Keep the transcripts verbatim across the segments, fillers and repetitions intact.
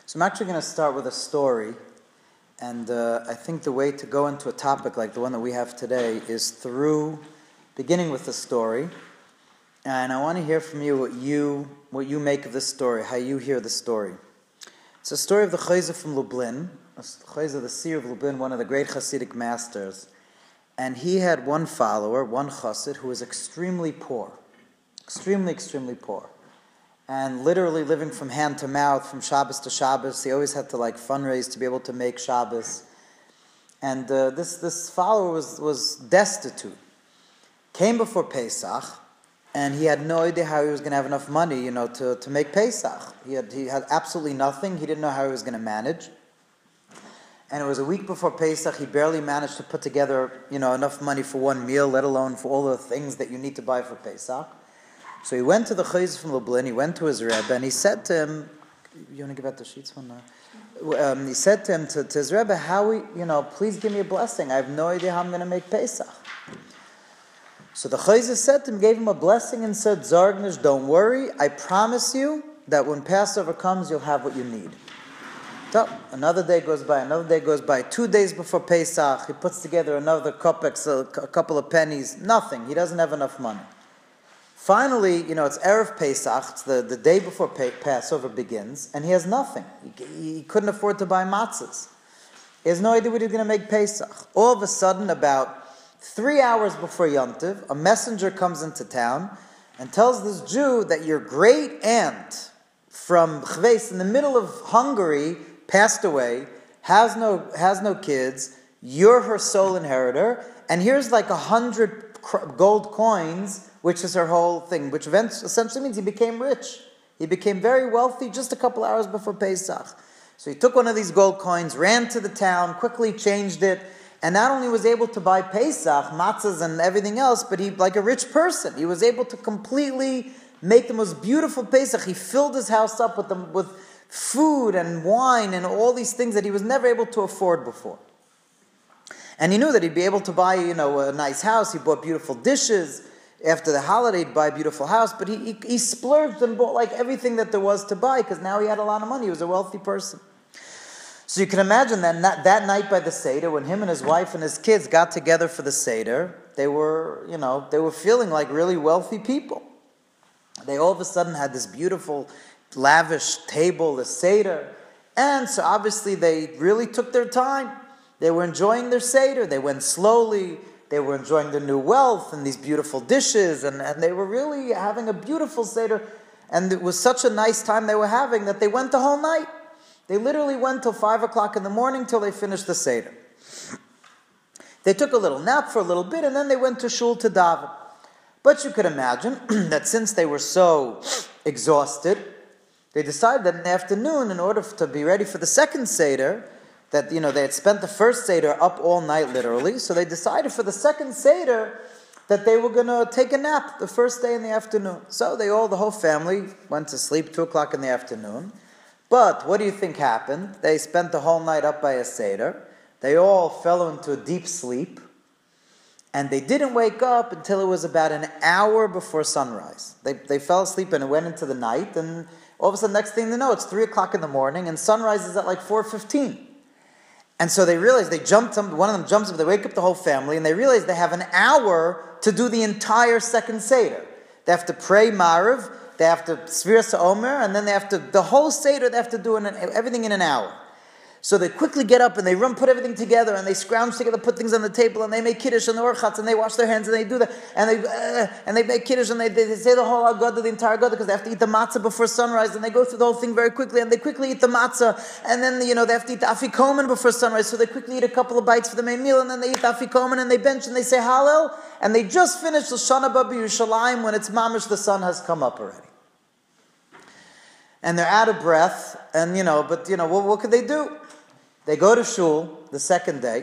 So I'm actually going to start with a story, and uh, I think the way to go into a topic like the one that we have today is through beginning with the story, and I want to hear from you what you what you make of this story, how you hear the story. It's a story of the Chayza from Lublin, the Chayza, the seer of Lublin, one of the great Hasidic masters, and he had one follower, one Chassid, who was extremely poor, extremely, extremely poor. And literally living from hand to mouth, from Shabbos to Shabbos. He always had to like fundraise to be able to make Shabbos. And uh, this this follower was, was destitute. Came before Pesach, and he had no idea how he was going to have enough money, you know, to, to make Pesach. He had he had absolutely nothing. He didn't know how he was going to manage. And it was a week before Pesach. He barely managed to put together, you know, enough money for one meal, let alone for all the things that you need to buy for Pesach. So he went to the Chayz from Lublin, he went to his Rebbe, and he said to him, you want to give out the sheets one? Um, he said to him, to, to his Rebbe, how we, you know, please give me a blessing. I have no idea how I'm going to make Pesach. So the Chayz said to him, gave him a blessing and said, Zargnish, don't worry, I promise you that when Passover comes, you'll have what you need. So another day goes by, another day goes by, two days before Pesach, he puts together another kopek, a couple of pennies, nothing, he doesn't have enough money. Finally, you know, it's Erev Pesach, it's the, the day before pa- Passover begins, and he has nothing. He, he couldn't afford to buy matzahs. He has no idea what he's going to make Pesach. All of a sudden, about three hours before Yom Tov, a messenger comes into town and tells this Jew that your great aunt from Chves, in the middle of Hungary, passed away, has no, has no kids, you're her sole inheritor, and here's like a hundred gold coins, which is her whole thing, which essentially means he became rich. He became very wealthy just a couple hours before Pesach. So he took one of these gold coins, ran to the town, quickly changed it, and not only was able to buy Pesach, matzahs and everything else, but he, like a rich person, he was able to completely make the most beautiful Pesach. He filled his house up with, the, with food and wine and all these things that he was never able to afford before. And he knew that he'd be able to buy, you know, a nice house. He bought beautiful dishes. After the holiday, he'd buy a beautiful house. But he, he, he splurged and bought like everything that there was to buy because now he had a lot of money. He was a wealthy person. So you can imagine that not, that night by the Seder, when him and his wife and his kids got together for the Seder, they were, you know, they were feeling like really wealthy people. They all of a sudden had this beautiful, lavish table, the Seder. And so obviously they really took their time. They were enjoying their Seder. They went slowly. They were enjoying their new wealth and these beautiful dishes. And, and they were really having a beautiful Seder. And it was such a nice time they were having that they went the whole night. They literally went till five o'clock in the morning till they finished the Seder. They took a little nap for a little bit and then they went to shul to daven. But you could imagine that since they were so exhausted, they decided that in the afternoon, in order to be ready for the second Seder, that, you know, they had spent the first Seder up all night, literally, so they decided for the second Seder that they were going to take a nap the first day in the afternoon. So they all, the whole family, went to sleep two o'clock in the afternoon. But what do you think happened? They spent the whole night up by a Seder. They all fell into a deep sleep. And they didn't wake up until it was about an hour before sunrise. They they fell asleep and it went into the night. And all of a sudden, next thing they know, it's three o'clock in the morning and sunrise is at like four fifteen. And so they realize, they jumped, one of them jumps up, they wake up the whole family, and they realize they have an hour to do the entire second Seder. They have to pray Mariv, they have to Sfiras HaOmer, and then they have to, the whole Seder, they have to do in an, everything in an hour. So they quickly get up and they run, put everything together, and they scrounge together, put things on the table, and they make Kiddush and the Orchatz, and they wash their hands, and they do that, and they uh, and they make Kiddush, and they, they, they say the whole Haggadah, the entire Haggadah, because they have to eat the matzah before sunrise, and they go through the whole thing very quickly, and they quickly eat the matzah, and then, you know, they have to eat the afikomen before sunrise, so they quickly eat a couple of bites for the main meal, and then they eat the afikomen, and they bench, and they say Hallel, and they just finished the Shana Ba B'Yerushalayim when it's mamish, the sun has come up already. And they're out of breath, and, you know, but, you know, what, what could they do? They go to shul the second day,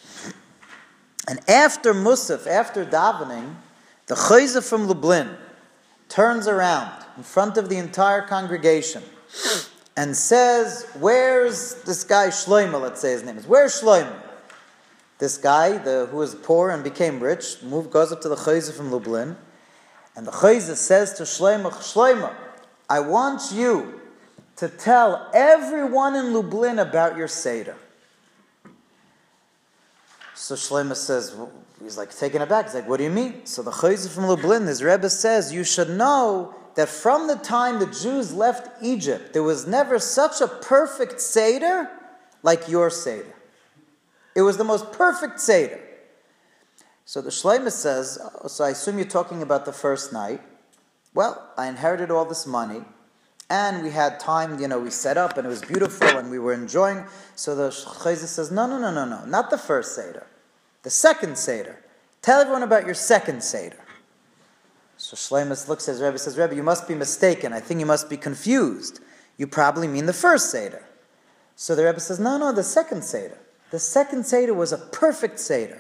and after Musaf, after davening, the Chayza from Lublin turns around in front of the entire congregation and says, where's this guy Shlomo, let's say his name is, where's Shlomo? This guy, the, who was poor and became rich, moved, goes up to the Chayza from Lublin, and the Chayza says to Shlomo, Shlomo, I want you to tell everyone in Lublin about your Seder. So Shlomo says, he's like taken aback. He's like, what do you mean? So the Chayzer from Lublin, his Rebbe says, you should know that from the time the Jews left Egypt, there was never such a perfect Seder like your Seder. It was the most perfect Seder. So the Shlomo says, oh, so I assume you're talking about the first night. Well, I inherited all this money, and we had time, you know, we set up, and it was beautiful, and we were enjoying. So the Chayzer says, no, no, no, no, no, not the first Seder. The second Seder. Tell everyone about your second Seder. So Shlomo looks at his Rebbe, says, Rebbe, you must be mistaken. I think you must be confused. You probably mean the first Seder. So the Rebbe says, no, no, the second Seder. The second Seder was a perfect Seder.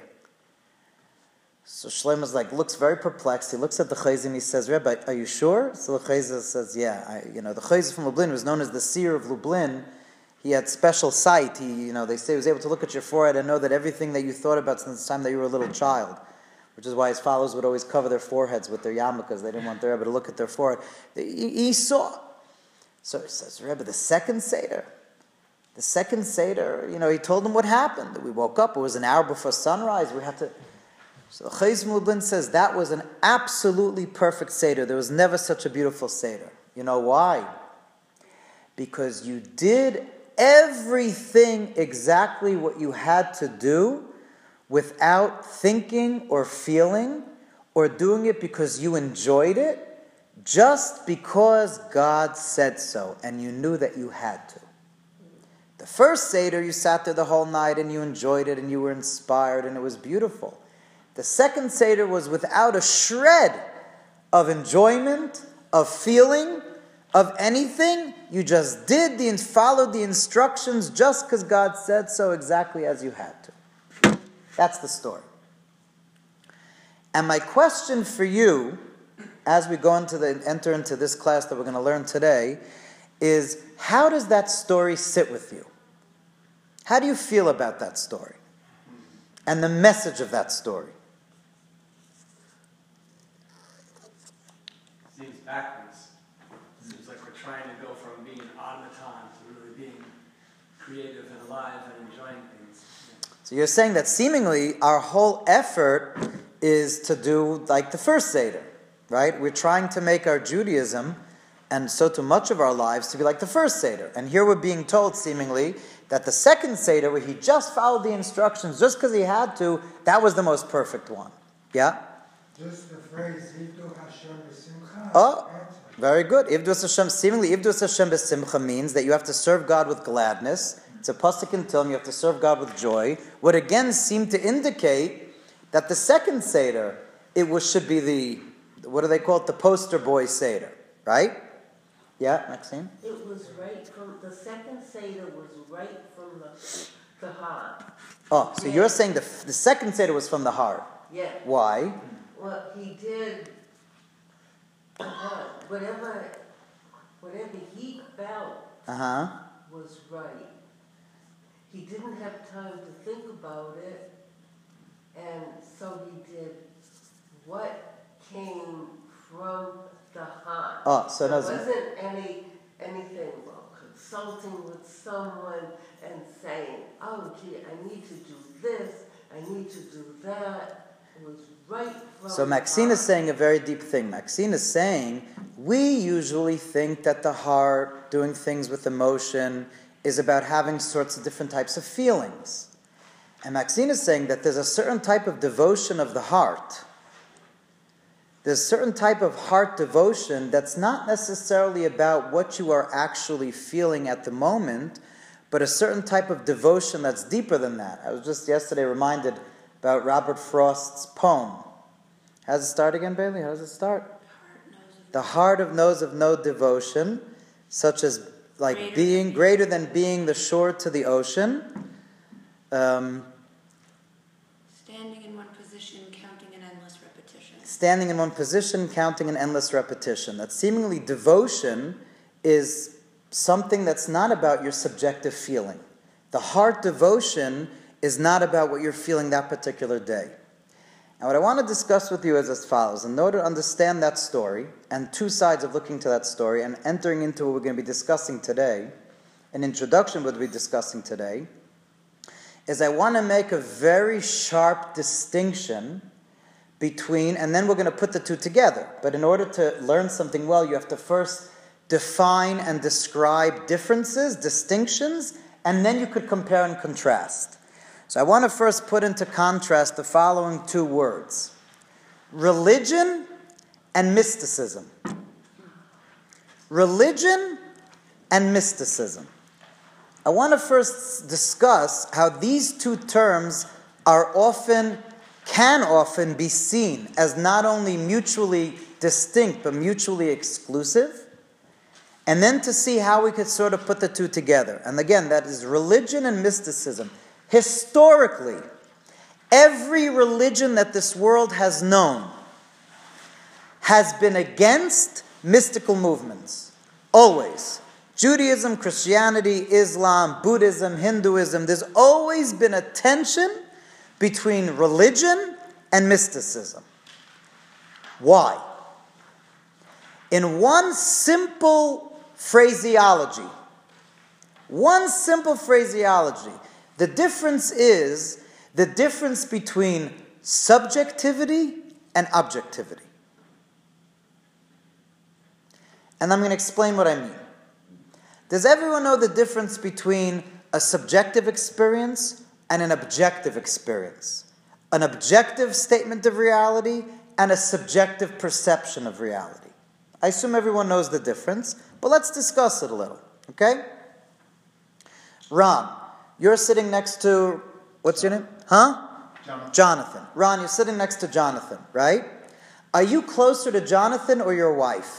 So Shlomo's like, looks very perplexed. He looks at the Chayzer and he says, Rebbe, are you sure? So the Chayzer says, yeah. I, you know, the Chayzer from Lublin was known as the seer of Lublin. He had special sight. He, you know, they say he was able to look at your forehead and know that everything that you thought about since the time that you were a little child. Which is why his followers would always cover their foreheads with their yarmulkes. They didn't want their Rebbe to look at their forehead. He, he saw. So he says, Rebbe, the second Seder. The second Seder, you know, he told them what happened. We woke up. It was an hour before sunrise. We had to... So Chayzer Lublin says that was an absolutely perfect Seder. There was never such a beautiful Seder. You know why? Because you did everything exactly what you had to do without thinking or feeling or doing it because you enjoyed it, just because God said so and you knew that you had to. The first Seder, you sat there the whole night and you enjoyed it and you were inspired and it was beautiful. The second Seder was without a shred of enjoyment, of feeling, of anything. You just did the and followed the instructions just because God said so, exactly as you had to. That's the story. And my question for you, as we go into the enter into this class that we're going to learn today, is how does that story sit with you? How do you feel about that story? And the message of that story? Seems backwards. Seems like we're trying to go from being automaton to really being creative and alive and enjoying things. Yeah. So you're saying that seemingly our whole effort is to do like the first Seder, right? We're trying to make our Judaism, and so to much of our lives, to be like the first Seder. And here we're being told, seemingly, that the second Seder, where he just followed the instructions just because he had to, that was the most perfect one. Yeah? Just the phrase, Ivdu Hashem b'simcha. Oh, very good. Ivdu Hashem, seemingly, Ivdu Hashem b'simcha means that you have to serve God with gladness. It's a pasuk in Tehillim, you have to serve God with joy. Would again seem to indicate that the second Seder, it was, should be the, what do they call it, the poster boy Seder, right? Yeah, Maxine? It was right from, the second Seder was right from the, the heart. Oh, so yeah. You're saying the, the second Seder was from the heart. Yeah. Why? Well, he did uh, whatever, whatever he felt Uh-huh. was right. He didn't have time to think about it, and so he did what came from the heart. Oh, so there no, wasn't any anything well consulting with someone and saying, "Oh, gee, I need to do this, I need to do that." It was right from So the Maxine heart. is saying a very deep thing. Maxine is saying we usually think that the heart, doing things with emotion, is about having sorts of different types of feelings. And Maxine is saying that there's a certain type of devotion of the heart. There's a certain type of heart devotion that's not necessarily about what you are actually feeling at the moment, but a certain type of devotion that's deeper than that. I was just yesterday reminded about Robert Frost's poem. How does it start again, Bailey? How does it start? The heart of knows of no devotion, such as like Greater being than greater than being the shore to the ocean. Um, Standing in one position, counting an endless repetition. standing in one position, counting an endless repetition. That seemingly devotion is something that's not about your subjective feeling. The heart devotion is not about what you're feeling that particular day. And what I want to discuss with you is as follows. In order to understand that story, and two sides of looking to that story, and entering into what we're going to be discussing today, an introduction to what we'll be discussing today, is I want to make a very sharp distinction between, and then we're going to put the two together. But in order to learn something well, you have to first define and describe differences, distinctions, and then you could compare and contrast. So I want to first put into contrast the following two words: religion and mysticism. Religion and mysticism. I want to first discuss how these two terms are often, can often be seen as not only mutually distinct but mutually exclusive, and then to see how we could sort of put the two together. And again, that is religion and mysticism. Historically, every religion that this world has known has been against mystical movements. Always. Judaism, Christianity, Islam, Buddhism, Hinduism, there's always been a tension between religion and mysticism. Why? In one simple phraseology, one simple phraseology, the difference is the difference between subjectivity and objectivity. And I'm going to explain what I mean. Does everyone know the difference between a subjective experience and an objective experience? An objective statement of reality and a subjective perception of reality. I assume everyone knows the difference, but let's discuss it a little, okay? Ron, you're sitting next to, what's your name? Huh? Jonathan. Jonathan. Ron, you're sitting next to Jonathan, right? Are you closer to Jonathan or your wife?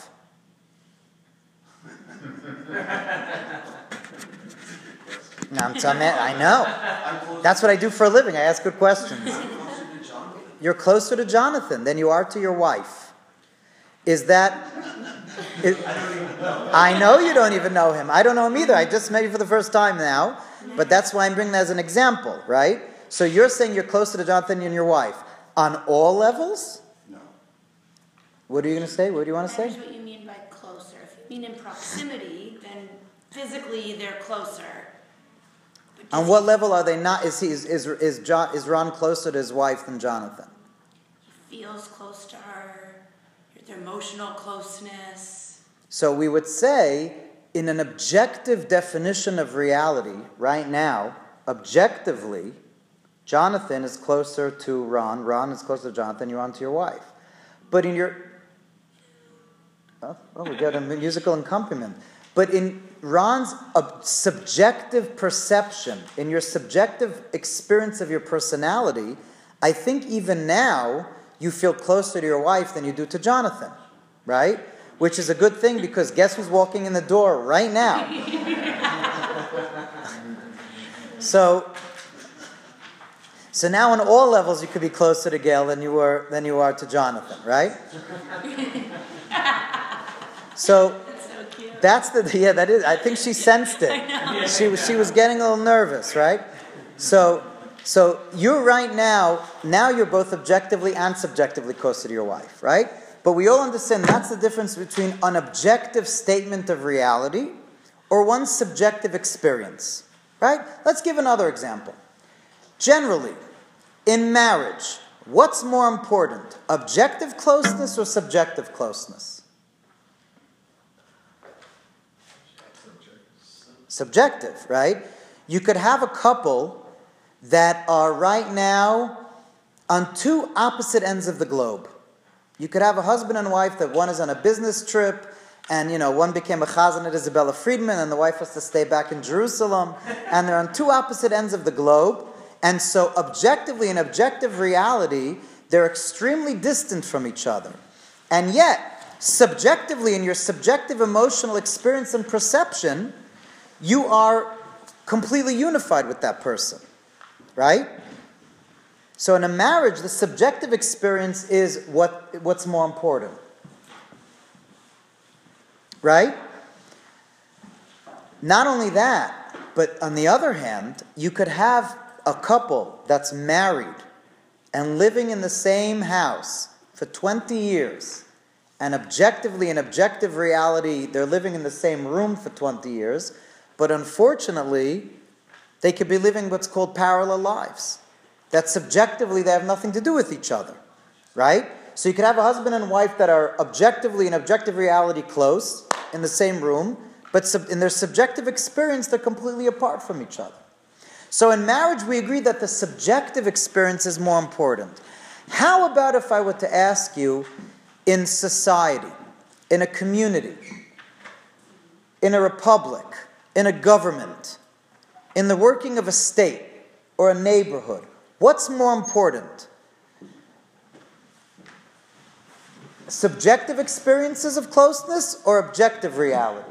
No, I'm telling you, I know. That's what I do for a living. I ask good questions. You're closer to Jonathan than you are to your wife. Is that... Is, I know you don't even know him. I don't know him either. I just met you for the first time now. But that's why I'm bringing that as an example, right? So you're saying you're closer to Jonathan than your wife. On all levels? No. What are you going to say? What do you want to say? Here's what you mean by closer. If you mean in proximity, then physically they're closer. But does On what he- level are they not? Is he is is is, John, is Ron closer to his wife than Jonathan? He feels close to her. Their emotional closeness. So we would say, in an objective definition of reality, right now, objectively, Jonathan is closer to Ron. Ron is closer to Jonathan. You're on to your wife. But in your... Oh, oh we got a musical accompaniment. But in Ron's uh, subjective perception, in your subjective experience of your personality, I think even now you feel closer to your wife than you do to Jonathan, right? Which is a good thing, because guess who's walking in the door right now? so, so now on all levels you could be closer to Gail than you were than you are to Jonathan, right? So. That's the yeah. That is. I think she sensed it. She was she was getting a little nervous, right? So so you're right now. Now you're both objectively and subjectively closer to your wife, right? But we all understand that's the difference between an objective statement of reality or one's subjective experience, right? Let's give another example. Generally, in marriage, what's more important, objective closeness or subjective closeness? Subjective, right? You could have a couple that are right now on two opposite ends of the globe. You could have a husband and wife that one is on a business trip, and you know one became a chazan at Isabella Friedman, and the wife has to stay back in Jerusalem, and they're on two opposite ends of the globe, and so objectively, in objective reality, they're extremely distant from each other. And yet, subjectively, in your subjective emotional experience and perception, you are completely unified with that person, right? So in a marriage, the subjective experience is what what's more important, right? Not only that, but on the other hand, you could have a couple that's married, and living in the same house for twenty years, and objectively, in objective reality, they're living in the same room for twenty years, but unfortunately, they could be living what's called parallel lives. That subjectively, they have nothing to do with each other, right? So you could have a husband and wife that are objectively, in objective reality, close, in the same room, but sub- in their subjective experience, they're completely apart from each other. So in marriage, we agree that the subjective experience is more important. How about if I were to ask you, in society, in a community, in a republic, in a government, in the working of a state or a neighborhood, what's more important? Subjective experiences of closeness or objective reality?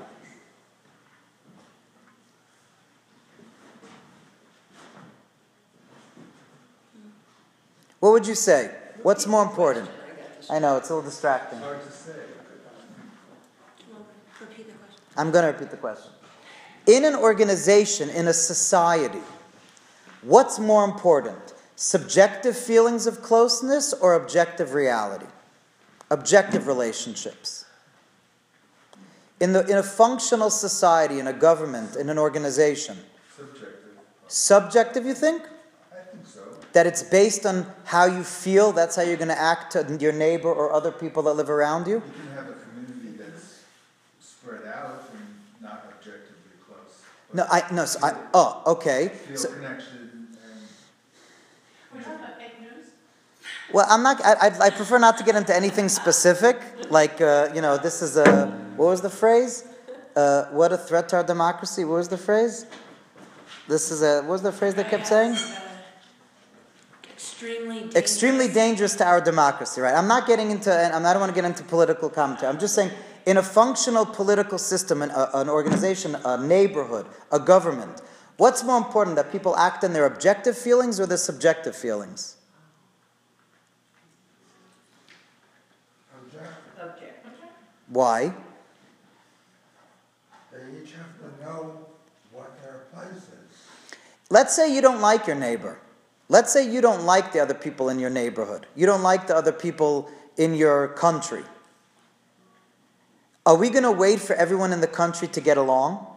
What would you say? What's more important? I know, it's a little distracting. Hard to say. Repeat the question. I'm going to repeat the question. In an organization, in a society, what's more important? Subjective feelings of closeness or objective reality? Objective relationships. In, the, in a functional society, in a government, in an organization. Subjective. Subjective, you think? I think so. That it's based on how you feel, that's how you're going to act to your neighbor or other people that live around you? You can have a community that's spread out and not objectively close. No, I, no, so I, oh, okay. Feel So, connection and We're talking about fake news? well, I'm not, I, I, I prefer not to get into anything specific, like, uh, you know, this is a, what was the phrase? Uh, what a threat to our democracy, what was the phrase? This is a, what was the phrase they kept saying? Extremely dangerous. Extremely dangerous to our democracy, right? I'm not getting into, and I don't want to get into political commentary. I'm just saying, in a functional political system, an, a, an organization, a neighborhood, a government, what's more important, that people act on their objective feelings or their subjective feelings? Objective. Why? They each have to know what their place is. Let's say you don't like your neighbor. Let's say you don't like the other people in your neighborhood. You don't like the other people in your country. Are we going to wait for everyone in the country to get along?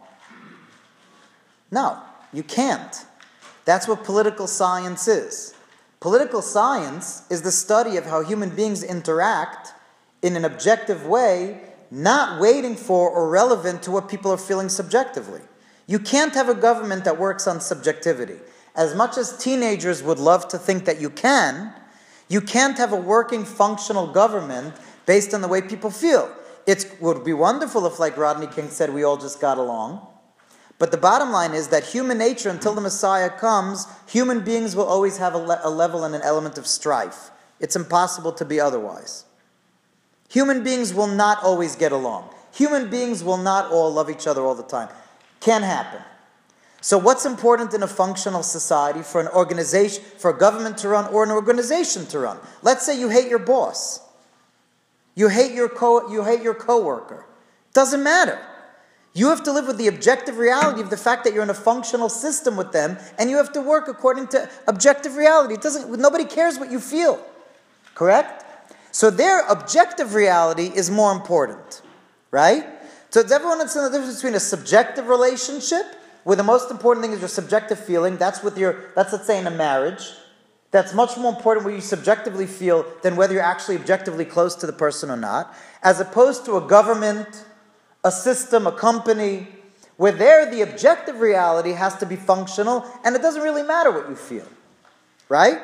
No, you can't. That's what political science is. Political science is the study of how human beings interact in an objective way, not waiting for or relevant to what people are feeling subjectively. You can't have a government that works on subjectivity. As much as teenagers would love to think that you can, you can't have a working, functional government based on the way people feel. It would be wonderful if, like Rodney King said, we all just got along. But the bottom line is that human nature, until the Messiah comes, human beings will always have a, le- a level and an element of strife. It's impossible to be otherwise. Human beings will not always get along. Human beings will not all love each other all the time. Can't happen. So what's important in a functional society for an organization, for a government to run or an organization to run? Let's say you hate your boss. You hate your co you hate your coworker. Doesn't matter. You have to live with the objective reality of the fact that you're in a functional system with them, and you have to work according to objective reality. It doesn't nobody cares what you feel. Correct? So their objective reality is more important. Right? So does everyone understand the difference between a subjective relationship, where the most important thing is your subjective feeling? That's with your that's let's say in a marriage. That's much more important what you subjectively feel than whether you're actually objectively close to the person or not, as opposed to a government, a system, a company, where there the objective reality has to be functional, and it doesn't really matter what you feel. Right?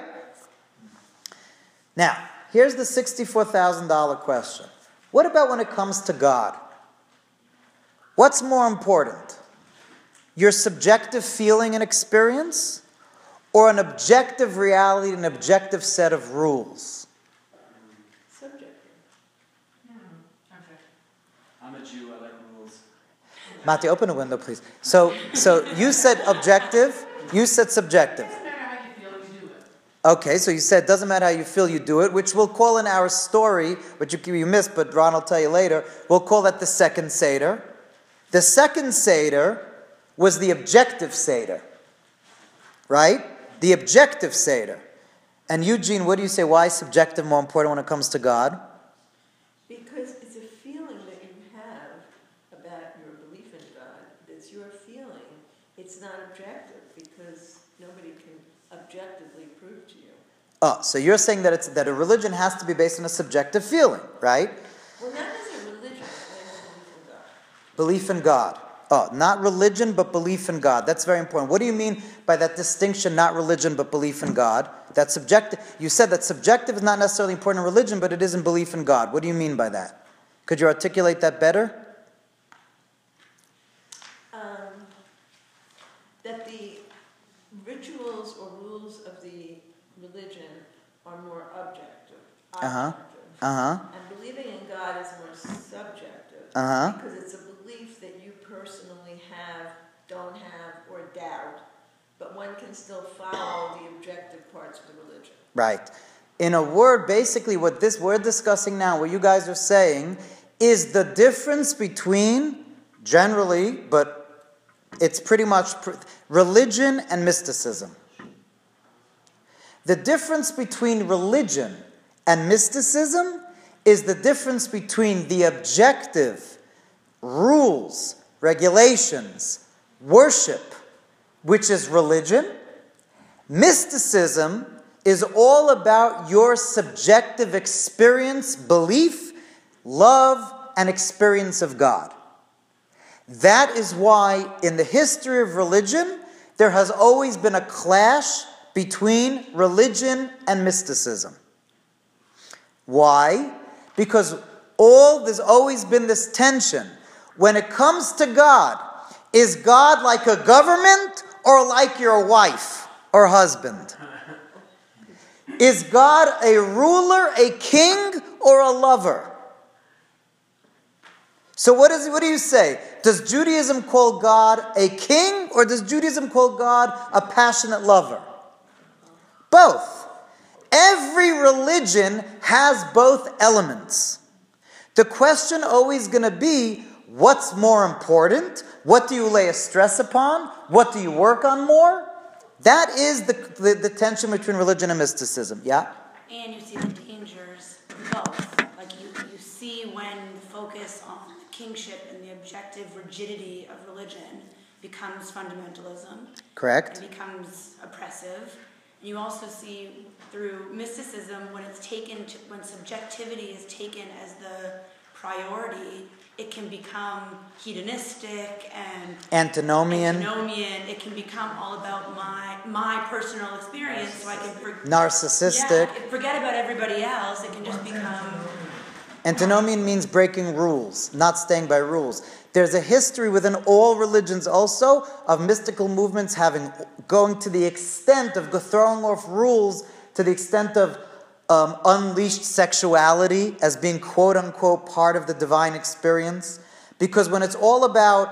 Now, here's the sixty-four thousand dollars question. What about when it comes to God? What's more important? Your subjective feeling and experience, or an objective reality, an objective set of rules? Subject. I'm a Jew, I like rules. Mati, open a window, please. So, so you said objective, you said subjective. Doesn't matter how you feel, you do it. Okay, so you said doesn't matter how you feel, you do it, which we'll call in our story, which you, you missed, but Ron will tell you later, we'll call that the second Seder. The second Seder was the objective Seder. Right? The objective Seder. And Eugene, what do you say? Why is subjective more important when it comes to God? Because it's a feeling that you have about your belief in God. It's your feeling. It's not objective because nobody can objectively prove to you. Oh, so you're saying that it's that a religion has to be based on a subjective feeling, right? Well, not as a religion, but as a belief in God. Belief in God. Oh, not religion, but belief in God. That's very important. What do you mean by that distinction, not religion, but belief in God? That subjective, you said that subjective is not necessarily important in religion, but it is in belief in God. What do you mean by that? Could you articulate that better? Um, that the rituals or rules of the religion are more objective. Uh-huh. objective. Uh-huh. And believing in God is more subjective. Uh-huh. Because it's a belief that you personally have, don't have, or doubt. But one can still follow the objective parts of the religion. Right. In a word, basically what this we're discussing now, what you guys are saying, is the difference between, generally, but it's pretty much pr- religion and mysticism. The difference between religion and mysticism is the difference between the objective rules, regulations, worship, which is religion. Mysticism is all about your subjective experience, belief, love, and experience of God. That is why in the history of religion, there has always been a clash between religion and mysticism. Why? Because all there's always been this tension. When it comes to God, is God like a government or like your wife or husband? Is God a ruler, a king, or a lover? So what, is, what do you say? Does Judaism call God a king, or does Judaism call God a passionate lover? Both. Every religion has both elements. The question always going to be, what's more important? What do you lay a stress upon? What do you work on more? That is the, the, the tension between religion and mysticism. Yeah? And you see the dangers of both. Like you, you see when the focus on the kingship and the objective rigidity of religion becomes fundamentalism. Correct. And becomes oppressive. And you also see through mysticism when it's taken to, when subjectivity is taken as the priority, it can become hedonistic and antinomian. Antinomian. It can become all about my my personal experience, so I can for, narcissistic. Yeah, forget about everybody else. It can just become. Antinomian means breaking rules, not staying by rules. There's a history within all religions also of mystical movements having going to the extent of throwing off rules, to the extent of Um, unleashed sexuality as being quote-unquote part of the divine experience. Because when it's all about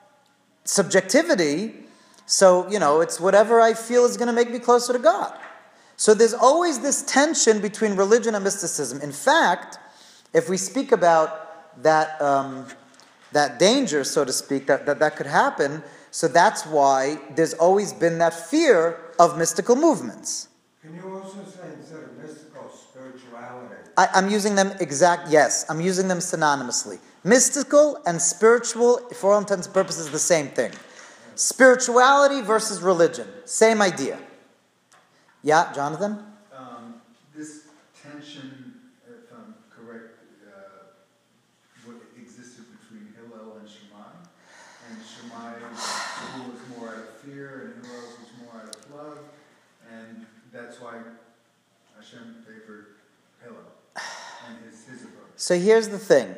subjectivity, so, you know, it's whatever I feel is going to make me closer to God. So there's always this tension between religion and mysticism. In fact, if we speak about that, um, that danger, so to speak, that, that that could happen, so that's why there's always been that fear of mystical movements. Can you also say instead of mystical, spirituality? I, I'm using them exact, yes, I'm using them synonymously. Mystical and spiritual, for all intents and purposes, the same thing. Spirituality versus religion, same idea. Yeah, Jonathan? Um, this tension, if I'm correct, uh, what existed between Hillel and Shammai, and Shammai who was more out of fear, and Hillel was more out of love, and that's why Hashem favored Hillel and his, his approach. So here's the thing.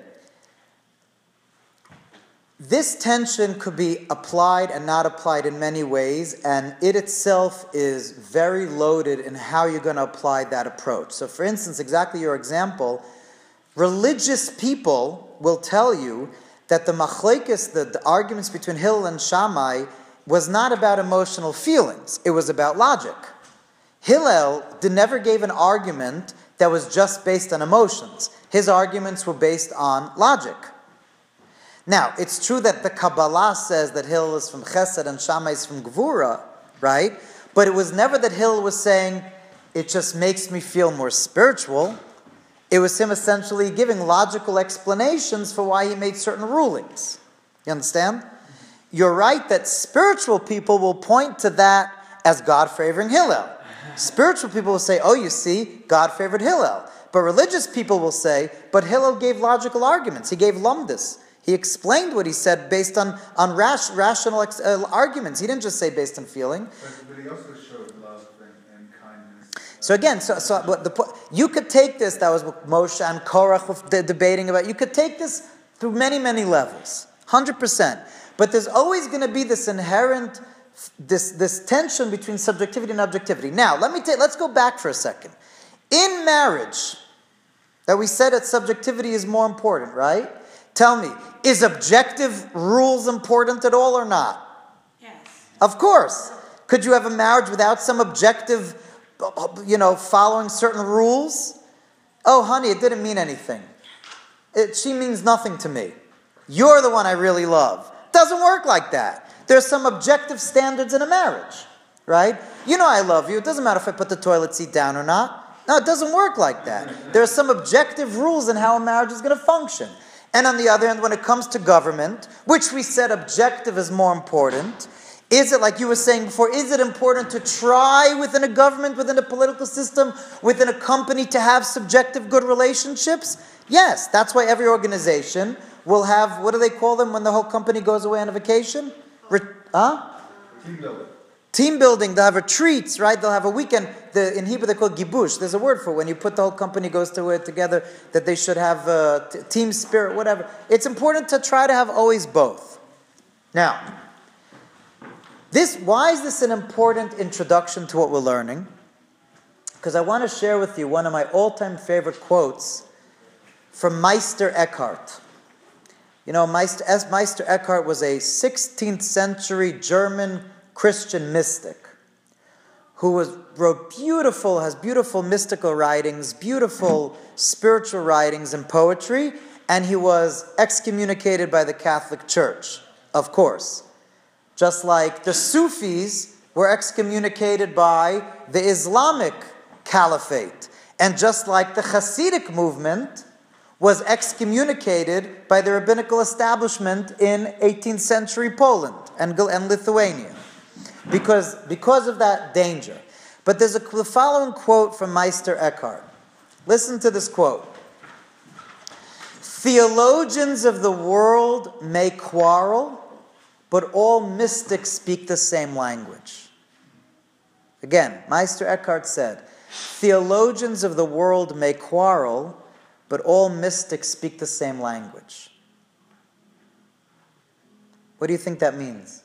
This tension could be applied and not applied in many ways, and it itself is very loaded in how you're going to apply that approach. So for instance, exactly your example, religious people will tell you that the machlekes, the, the arguments between Hillel and Shammai, was not about emotional feelings. It was about logic. Hillel did, never gave an argument that was just based on emotions. His arguments were based on logic. Now, it's true that the Kabbalah says that Hillel is from Chesed and Shammai is from Gvura, right? But it was never that Hillel was saying, it just makes me feel more spiritual. It was him essentially giving logical explanations for why he made certain rulings. You understand? You're right that spiritual people will point to that as God favoring Hillel. Spiritual people will say, oh, you see, God favored Hillel. But religious people will say, but Hillel gave logical arguments. He gave lumdus. He explained what he said based on, on rash, rational ex, uh, arguments. He didn't just say based on feeling. But, but he also showed love and, and kindness. So again, so, so what the, you could take this, that was what Moshe and Korach were debating about. You could take this through many, many levels. one hundred percent. But there's always going to be this inherent, this, this tension between subjectivity and objectivity. Now, let me take, let's go back for a second. In marriage, that we said that subjectivity is more important, right? Tell me, is objective rules important at all or not? Yes. Of course. Could you have a marriage without some objective, you know, following certain rules? Oh, honey, it didn't mean anything. It, she means nothing to me. You're the one I really love. Doesn't work like that. There's some objective standards in a marriage, right? You know I love you. It doesn't matter if I put the toilet seat down or not. No, it doesn't work like that. There are some objective rules in how a marriage is going to function. And on the other hand, when it comes to government, which we said objective is more important, is it, like you were saying before, is it important to try within a government, within a political system, within a company to have subjective good relationships? Yes, that's why every organization will have, what do they call them when the whole company goes away on a vacation? Re- huh? Team building. Team building, they'll have retreats, right? They'll have a weekend. The, in Hebrew, they call it gibush. There's a word for it. When you put the whole company goes to it together, that they should have uh, t- team spirit, whatever. It's important to try to have always both. Now, this why is this an important introduction to what we're learning? Because I want to share with you one of my all-time favorite quotes from Meister Eckhart. You know, Meister, Meister Eckhart was a sixteenth century German Christian mystic who was wrote beautiful, has beautiful mystical writings, beautiful spiritual writings and poetry, and he was excommunicated by the Catholic Church, of course. Just like the Sufis were excommunicated by the Islamic Caliphate, and just like the Hasidic movement was excommunicated by the rabbinical establishment in eighteenth century Poland and, and Lithuania. Because, because of that danger. But there's a, the following quote from Meister Eckhart. Listen to this quote. Theologians of the world may quarrel, but all mystics speak the same language. Again, Meister Eckhart said, theologians of the world may quarrel, but all mystics speak the same language. What do you think that means?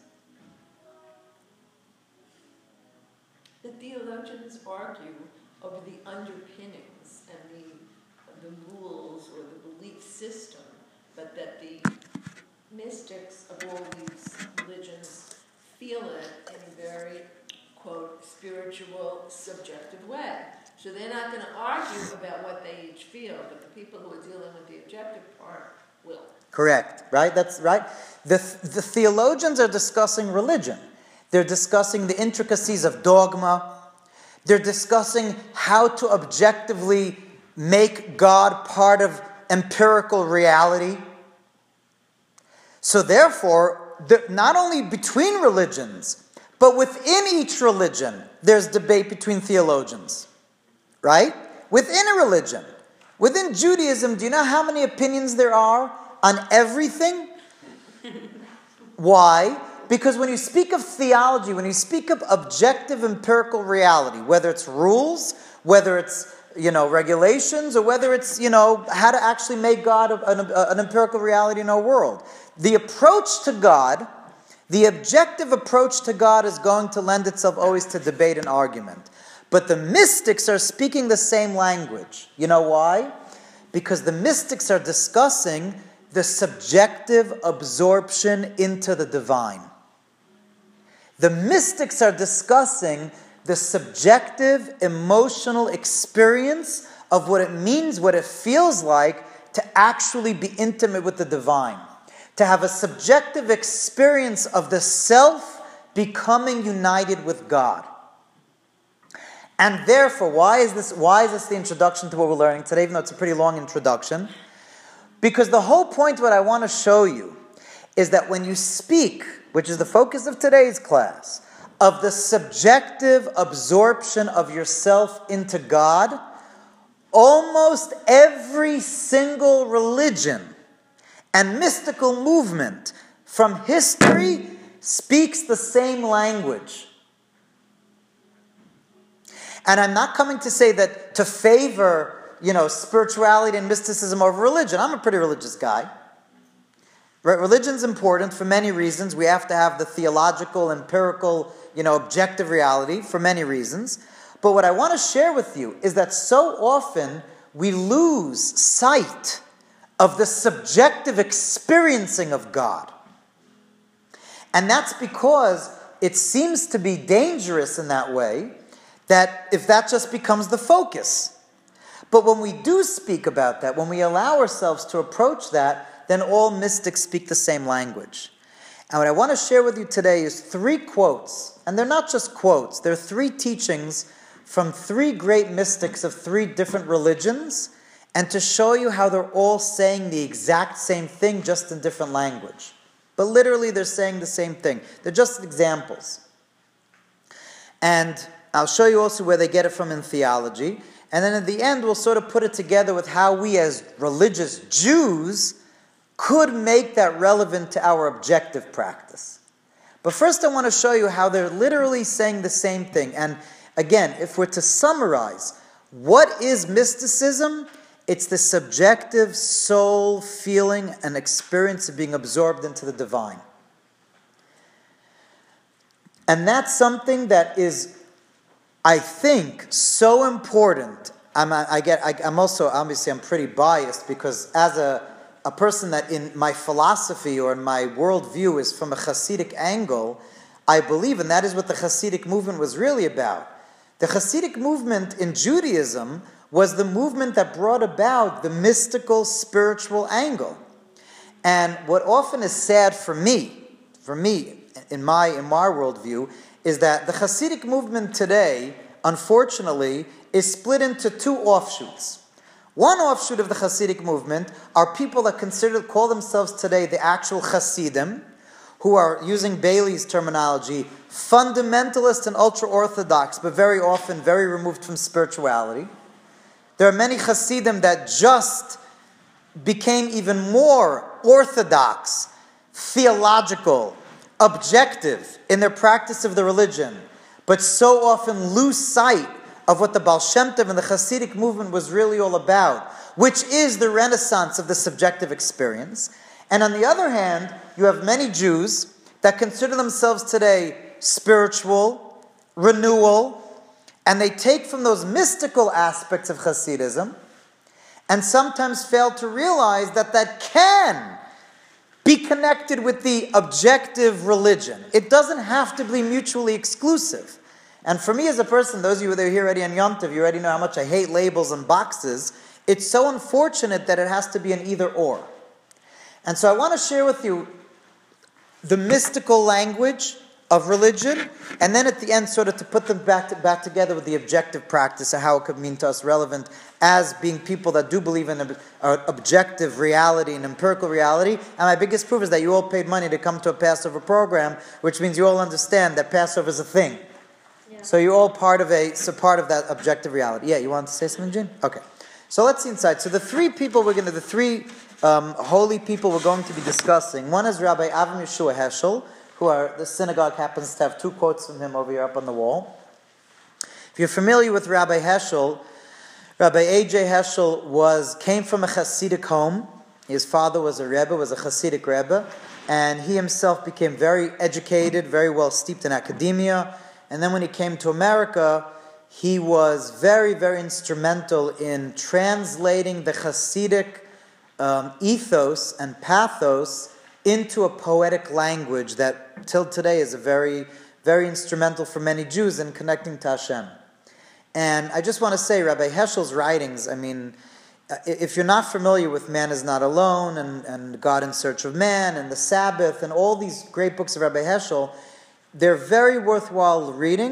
The theologians argue over the underpinnings and the, the rules or the belief system, but that the mystics of all these religions feel it in a very, quote, spiritual, subjective way. So they're not going to argue about what they each feel, but the people who are dealing with the objective part will. Correct, right? That's right. The, the theologians are discussing religion. They're discussing the intricacies of dogma. They're discussing how to objectively make God part of empirical reality. So therefore, the, not only between religions, but within each religion, there's debate between theologians. Right? Within a religion. Within Judaism, do you know how many opinions there are on everything? Why? Because when you speak of theology, when you speak of objective empirical reality, whether it's rules, whether it's, you know, regulations, or whether it's, you know, how to actually make God an, an empirical reality in our world, the approach to God, the objective approach to God is going to lend itself always to debate and argument. But the mystics are speaking the same language. You know why? Because the mystics are discussing the subjective absorption into the divine. The mystics are discussing the subjective emotional experience of what it means, what it feels like to actually be intimate with the divine. To have a subjective experience of the self becoming united with God. And therefore, why is this, why is this the introduction to what we're learning today, even though it's a pretty long introduction? Because the whole point, what I want to show you, is that when you speak, which is the focus of today's class, of the subjective absorption of yourself into God, almost every single religion and mystical movement from history speaks the same language. And I'm not coming to say that to favor, you know, spirituality and mysticism over religion. I'm a pretty religious guy. Right? Religion's important for many reasons. We have to have the theological, empirical, you know, objective reality for many reasons. But what I want to share with you is that so often we lose sight of the subjective experiencing of God. And that's because it seems to be dangerous in that way, that if that just becomes the focus. But when we do speak about that, when we allow ourselves to approach that, then all mystics speak the same language. And what I want to share with you today is three quotes. And they're not just quotes. They're three teachings from three great mystics of three different religions, and to show you how they're all saying the exact same thing, just in different language. But literally they're saying the same thing. They're just examples. And I'll show you also where they get it from in theology. And then at the end, we'll sort of put it together with how we as religious Jews could make that relevant to our objective practice. But first I want to show you how they're literally saying the same thing. And again, if we're to summarize, what is mysticism? It's the subjective soul feeling and experience of being absorbed into the divine. And that's something that is, I think, so important. I'm, I get, I, I'm also, obviously, I'm pretty biased because as a, a person that in my philosophy or in my worldview is from a Hasidic angle, I believe, and that is what the Hasidic movement was really about. The Hasidic movement in Judaism was the movement that brought about the mystical, spiritual angle. And what often is sad for me, for me, in my, in my worldview, is that the Hasidic movement today, unfortunately, is split into two offshoots. One offshoot of the Hasidic movement are people that consider, call themselves today the actual Hasidim, who are, using Bailey's terminology, fundamentalist and ultra-orthodox, but very often very removed from spirituality. There are many Hasidim that just became even more orthodox, theological, objective in their practice of the religion, but so often lose sight of what the Baal Shem Tov and the Hasidic movement was really all about, which is the renaissance of the subjective experience. And on the other hand, you have many Jews that consider themselves today spiritual, renewal, and they take from those mystical aspects of Hasidism and sometimes fail to realize that that can be connected with the objective religion. It doesn't have to be mutually exclusive. And for me as a person, those of you that are here already on Yom Tov, you already know how much I hate labels and boxes. It's so unfortunate that it has to be an either or. And so I want to share with you the mystical language of religion, and then at the end sort of to put them back, to, back together with the objective practice of how it could mean to us relevant as being people that do believe in an objective reality and empirical reality. And my biggest proof is that you all paid money to come to a Passover program, which means you all understand that Passover is a thing. Yeah. So you're all part of a so part of that objective reality. Yeah, you want to say something, Jane? Okay. So let's see inside. So the three people we're going to, the three um, holy people we're going to be discussing. One is Rabbi Avram Yeshua Heschel, who are, the synagogue happens to have two quotes from him over here up on the wall. If you're familiar with Rabbi Heschel, Rabbi A J Heschel was, came from a Hasidic home. His father was a Rebbe, was a Hasidic Rebbe, and he himself became very educated, very well steeped in academia. And then when he came to America, he was very, very instrumental in translating the Hasidic um, ethos and pathos into a poetic language that till today is a very, very instrumental for many Jews in connecting to Hashem. And I just want to say, Rabbi Heschel's writings, I mean, if you're not familiar with Man is Not Alone and, and God in Search of Man and the Sabbath and all these great books of Rabbi Heschel, they're very worthwhile reading,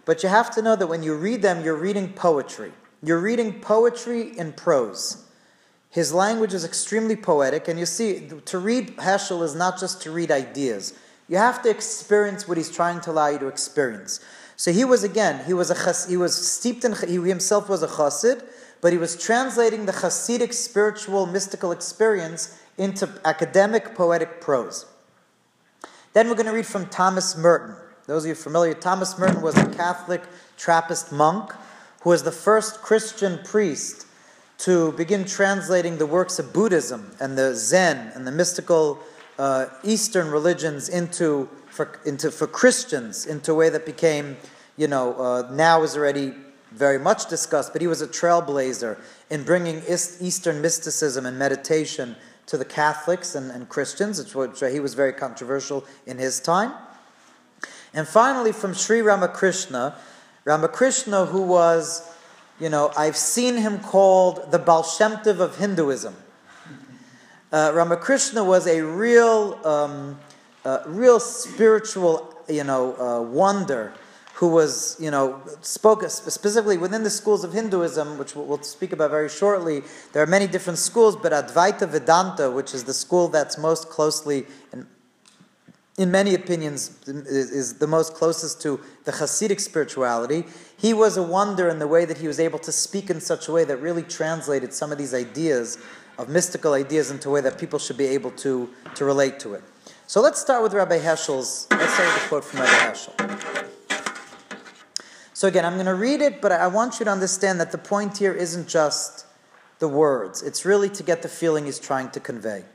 but you have to know that when you read them, you're reading poetry. You're reading poetry in prose. His language is extremely poetic, and you see, to read Heschel is not just to read ideas. You have to experience what he's trying to allow you to experience. So he was, again, he was a chas, he was steeped in, he himself was a chassid, but he was translating the Hasidic spiritual, mystical experience into academic, poetic prose. Then we're going to read from Thomas Merton. Those of you familiar, Thomas Merton was a Catholic Trappist monk who was the first Christian priest to begin translating the works of Buddhism and the Zen and the mystical uh, Eastern religions into for, into for Christians into a way that became, you know, uh, now is already very much discussed, but he was a trailblazer in bringing Eastern mysticism and meditation to the Catholics and, and Christians, which, which he was very controversial in his time. And finally, from Sri Ramakrishna, Ramakrishna, who was, you know, I've seen him called the Baal Shem Tov of Hinduism. Uh, Ramakrishna was a real, um, uh, real spiritual, you know, uh, wonder, who was, you know, spoke specifically within the schools of Hinduism, which we'll speak about very shortly. There are many different schools, but Advaita Vedanta, which is the school that's most closely, in, in many opinions, is, is the most closest to the Hasidic spirituality. He was a wonder in the way that he was able to speak in such a way that really translated some of these ideas, of mystical ideas, into a way that people should be able to, to relate to it. So let's start with Rabbi Heschel's, let's start with a quote from Rabbi Heschel. So again, I'm going to read it, but I want you to understand that the point here isn't just the words. It's really to get the feeling he's trying to convey.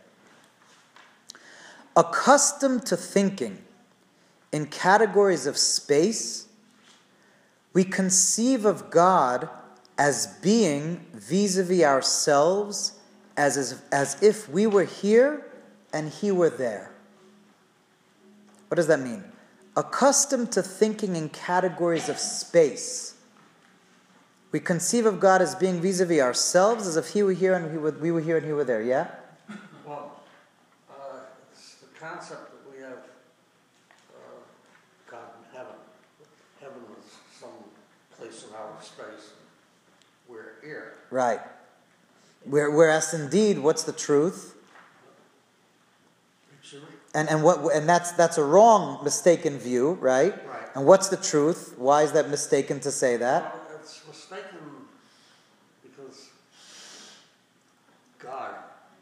Accustomed to thinking in categories of space, we conceive of God as being vis-a-vis ourselves, as, as, as if we were here and he were there. What does that mean? Accustomed to thinking in categories of space, we conceive of God as being vis-a-vis ourselves, as if He were here and he were, we were here and He were there. Yeah? Well, uh, it's the concept that we have uh, God in heaven. Heaven is some place in outer space. We're here. Right. Whereas indeed, what's the truth? And and what and that's that's a wrong, mistaken view, right? Right. And what's the truth? Why is that mistaken to say that? Well, it's mistaken because God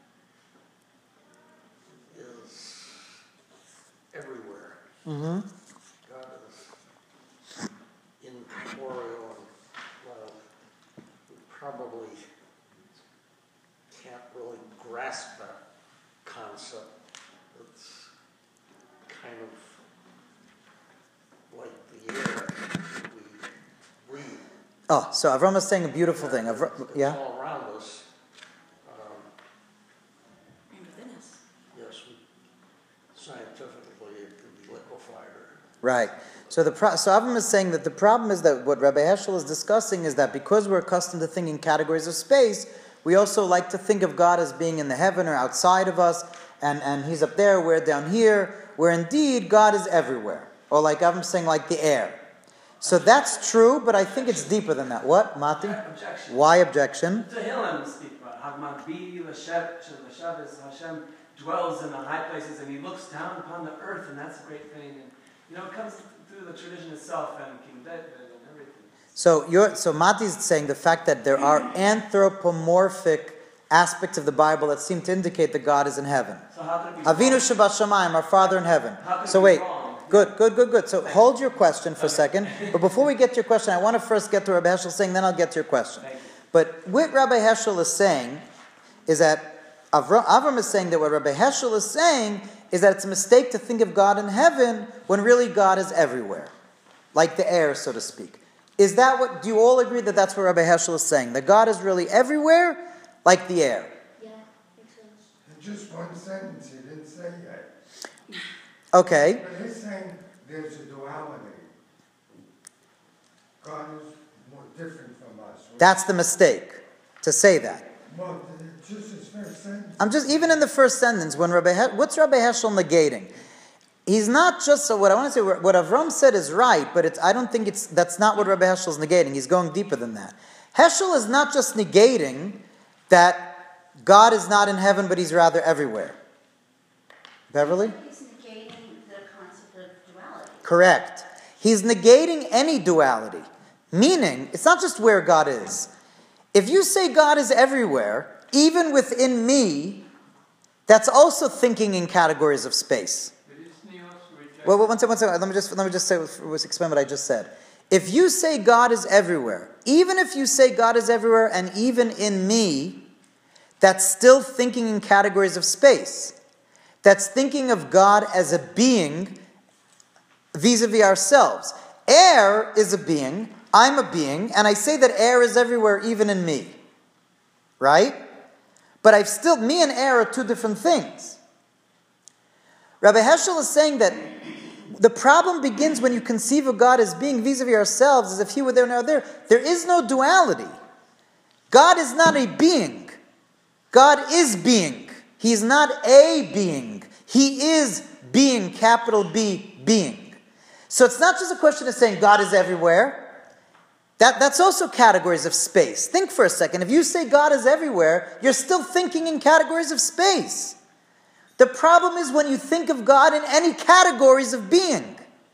is everywhere. Mm-hmm. God is incorporeal, and well, we probably can't really grasp that concept. It's kind of like the air we breathe. Oh, so Avram is saying a beautiful thing. Avram, It's yeah? all around us. Um, And within us. yes, we, scientifically it can be liquefied. Or, Right. So the pro- so Avram is saying that the problem is that what Rabbi Heschel is discussing is that because we're accustomed to thinking categories of space, we also like to think of God as being in the heaven or outside of us, and, and He's up there, we're down here, where indeed God is everywhere. Or like I'm saying, like the air. So that's true, but I think it's deeper than that. What, Mati? Objection. Why objection? The Hillel speak about how Mabi Lashav Hashem dwells in the high places and He looks down upon the earth, and that's a great thing. And you know, it comes through the tradition itself and King David and everything. So you're so Mati's saying the fact that there are anthropomorphic aspects of the Bible that seem to indicate that God is in heaven. So how could it be Avinu wrong? Shabbat Shamayim, our Father in heaven. How could So it be wait, wrong? good, good, good, good. So hold your question for a second. But before we get to your question, I want to first get to Rabbi Heschel saying, then I'll get to your question. Thank you. But what Rabbi Heschel is saying is that Avram, Avram is saying that what Rabbi Heschel is saying is that it's a mistake to think of God in heaven when really God is everywhere, like the air, so to speak. Is that what? Do you all agree that that's what Rabbi Heschel is saying? That God is really everywhere, like the air? In just one sentence, he didn't say that. Okay. But he's saying there's a duality. God is more different from us. That's the mistake, to say that. Well, just his first sentence. I'm just, even in the first sentence, when Rabbi He- what's Rabbi Heschel negating? he's not just, so what I want to say, what Avram said is right, but it's, I don't think it's, that's not what Rabbi Heschel is negating. He's going deeper than that. Heschel is not just negating that God is not in heaven, but he's rather everywhere. Beverly? He's negating the concept of duality. Correct. He's negating any duality. Meaning, it's not just where God is. If you say God is everywhere, even within me, that's also thinking in categories of space. Well, one second, one second. Let me just let me just say, explain what I just said. If you say God is everywhere, even if you say God is everywhere and even in me, that's still thinking in categories of space. That's thinking of God as a being vis-a-vis ourselves. Air is a being, I'm a being, and I say that air is everywhere even in me. Right? But I've still, me and air are two different things. Rabbi Heschel is saying that the problem begins when you conceive of God as being vis-a-vis ourselves, as if he were there and now there. There is no duality. God is not a being. God is being. He is not a being. He is being, capital B, being. So it's not just a question of saying God is everywhere. That, that's also categories of space. Think for a second. If you say God is everywhere, you're still thinking in categories of space. The problem is when you think of God in any categories of being.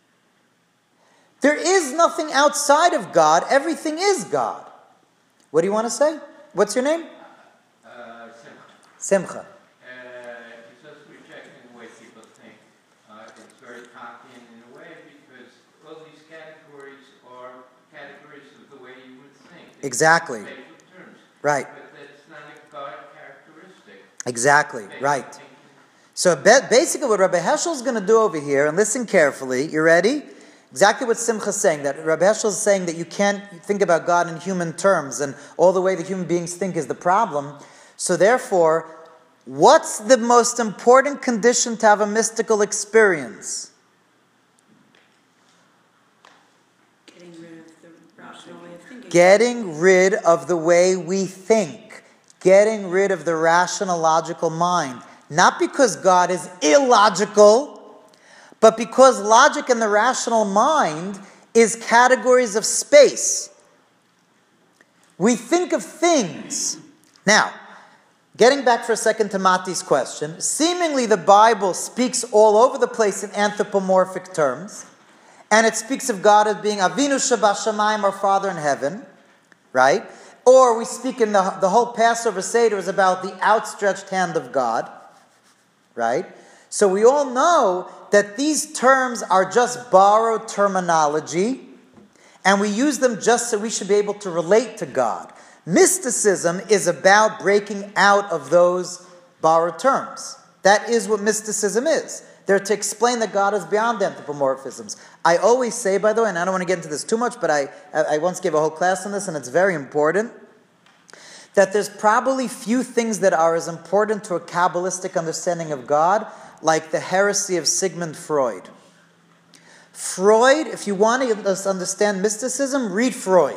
There is nothing outside of God. Everything is God. What do you want to say? What's your name? Uh, Simcha. Simcha. Uh, it's just rejecting the way people think. Uh, it's very Kantian in a way because all these categories are categories of the way you would think. It's Exactly. terms. Right. But that's not a God characteristic. Exactly. Right. So basically what Rabbi Heschel is going to do over here, and listen carefully, you ready? Exactly what Simcha is saying, that Rabbi Heschel is saying that you can't think about God in human terms, and all the way that human beings think is the problem. So therefore, what's the most important condition to have a mystical experience? Getting rid of the rational way of thinking. Getting rid of the way we think. Getting rid of the rational, logical mind. Not because God is illogical, but because logic and the rational mind is categories of space. We think of things. Now, getting back for a second to Mati's question, seemingly the Bible speaks all over the place in anthropomorphic terms, and it speaks of God as being Avinu Shabashamayim, our Father in heaven, right? Or we speak in the, the whole Passover Seder is about the outstretched hand of God. Right? So we all know that these terms are just borrowed terminology, and we use them just so we should be able to relate to God. Mysticism is about breaking out of those borrowed terms. That is what mysticism is. They're to explain that God is beyond anthropomorphisms. I always say, by the way, and I don't want to get into this too much, but I, I once gave a whole class on this, and it's very important, that there's probably few things that are as important to a Kabbalistic understanding of God like the heresy of Sigmund Freud. Freud, if you want to understand mysticism, read Freud.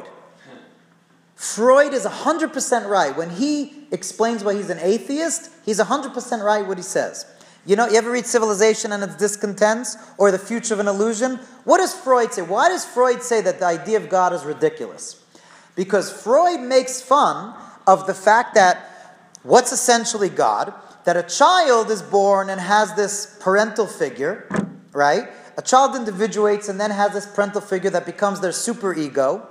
Freud is one hundred percent right. When he explains why he's an atheist, he's one hundred percent right what he says. You know, you ever read Civilization and its Discontents or The Future of an Illusion? What does Freud say? Why does Freud say that the idea of God is ridiculous? Because Freud makes fun of the fact that what's essentially God, that a child is born and has this parental figure, right? A child individuates and then has this parental figure that becomes their superego.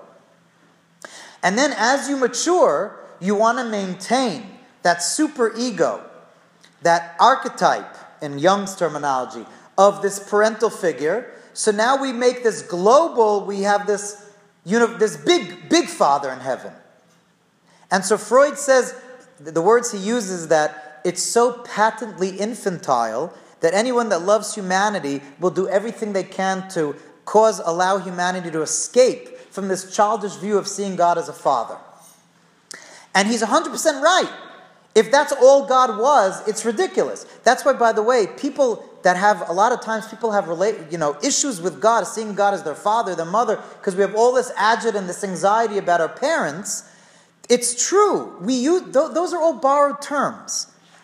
And then as you mature, you want to maintain that superego, that archetype, in Jung's terminology, of this parental figure. So now we make this global, we have this, you know, this big, big Father in heaven. And so Freud says, the words he uses, that it's so patently infantile that anyone that loves humanity will do everything they can to cause, allow humanity to escape from this childish view of seeing God as a father. And he's one hundred percent right. If that's all God was, it's ridiculous. That's why, by the way, people that have, a lot of times people have relate, you know, issues with God, seeing God as their father, their mother, because we have all this agita and this anxiety about our parents. It's true. We use, those are all borrowed terms.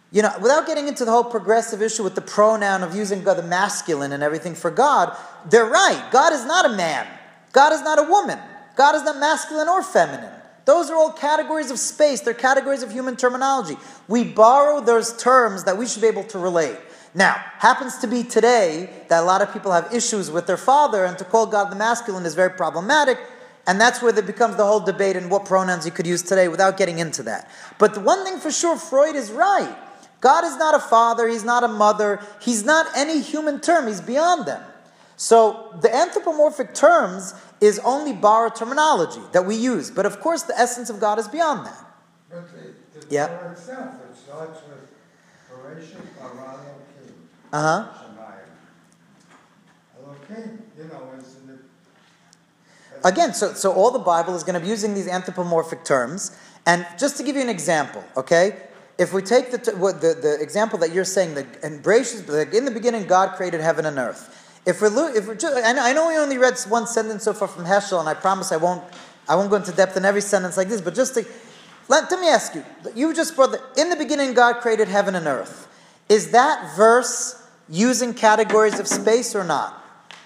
You know, without getting into the whole progressive issue with the pronoun of using the masculine and everything for God, they're right. God is not a man. God is not a woman. God is not masculine or feminine. Those are all categories of space. They're categories of human terminology. We borrow those terms that we should be able to relate. Now, happens to be today that a lot of people have issues with their father, and to call God the masculine is very problematic, and that's where there becomes the whole debate in what pronouns you could use today without getting into that. But the one thing for sure, Freud is right. God is not a father, He's not a mother, He's not any human term, He's beyond them. So the anthropomorphic terms is only borrowed terminology that we use. But of course the essence of God is beyond that. But the, the Yeah. Torah itself, it starts with Bereshit bara Elokim. Uh-huh. Shemayim. Elokim, you know, is in the... Again, so, so all the Bible is going to be using these anthropomorphic terms. And just to give you an example, okay? If we take the t- what, the, the example that you're saying, the, and Bereshit, like in the beginning God created heaven and earth. If we're, lo- if we're just, I know, I know we only read one sentence so far from Heschel, and I promise I won't, I won't go into depth in every sentence like this, but just to, let, let me ask you, you just brought the, in the beginning God created heaven and earth. Is that verse using categories of space or not?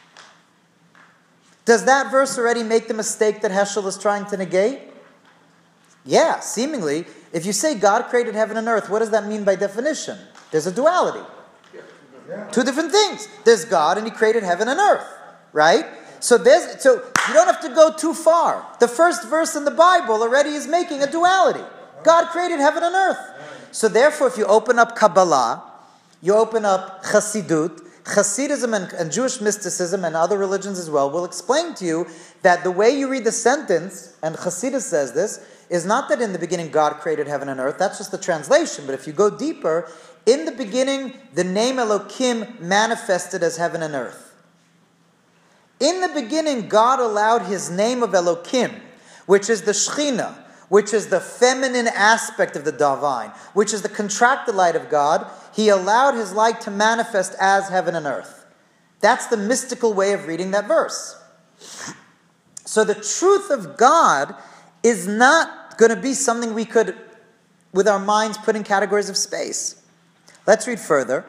Does that verse already make the mistake that Heschel is trying to negate? Yeah, seemingly. If you say God created heaven and earth, what does that mean by definition? There's a duality. Yeah. Two different things. There's God and He created heaven and earth, right? So there's so you don't have to go too far. The first verse in the Bible already is making a duality. God created heaven and earth. So therefore, if you open up Kabbalah, you open up Chassidut, Hasidism and, and Jewish mysticism and other religions as well will explain to you that the way you read the sentence, and Hasidus says this, is not that in the beginning God created heaven and earth. That's just the translation. But if you go deeper, in the beginning, the name Elokim manifested as heaven and earth. In the beginning, God allowed His name of Elokim, which is the Shekhinah, which is the feminine aspect of the divine, which is the contracted light of God. He allowed His light to manifest as heaven and earth. That's the mystical way of reading that verse. So the truth of God is not going to be something we could, with our minds, put in categories of space. Let's read further.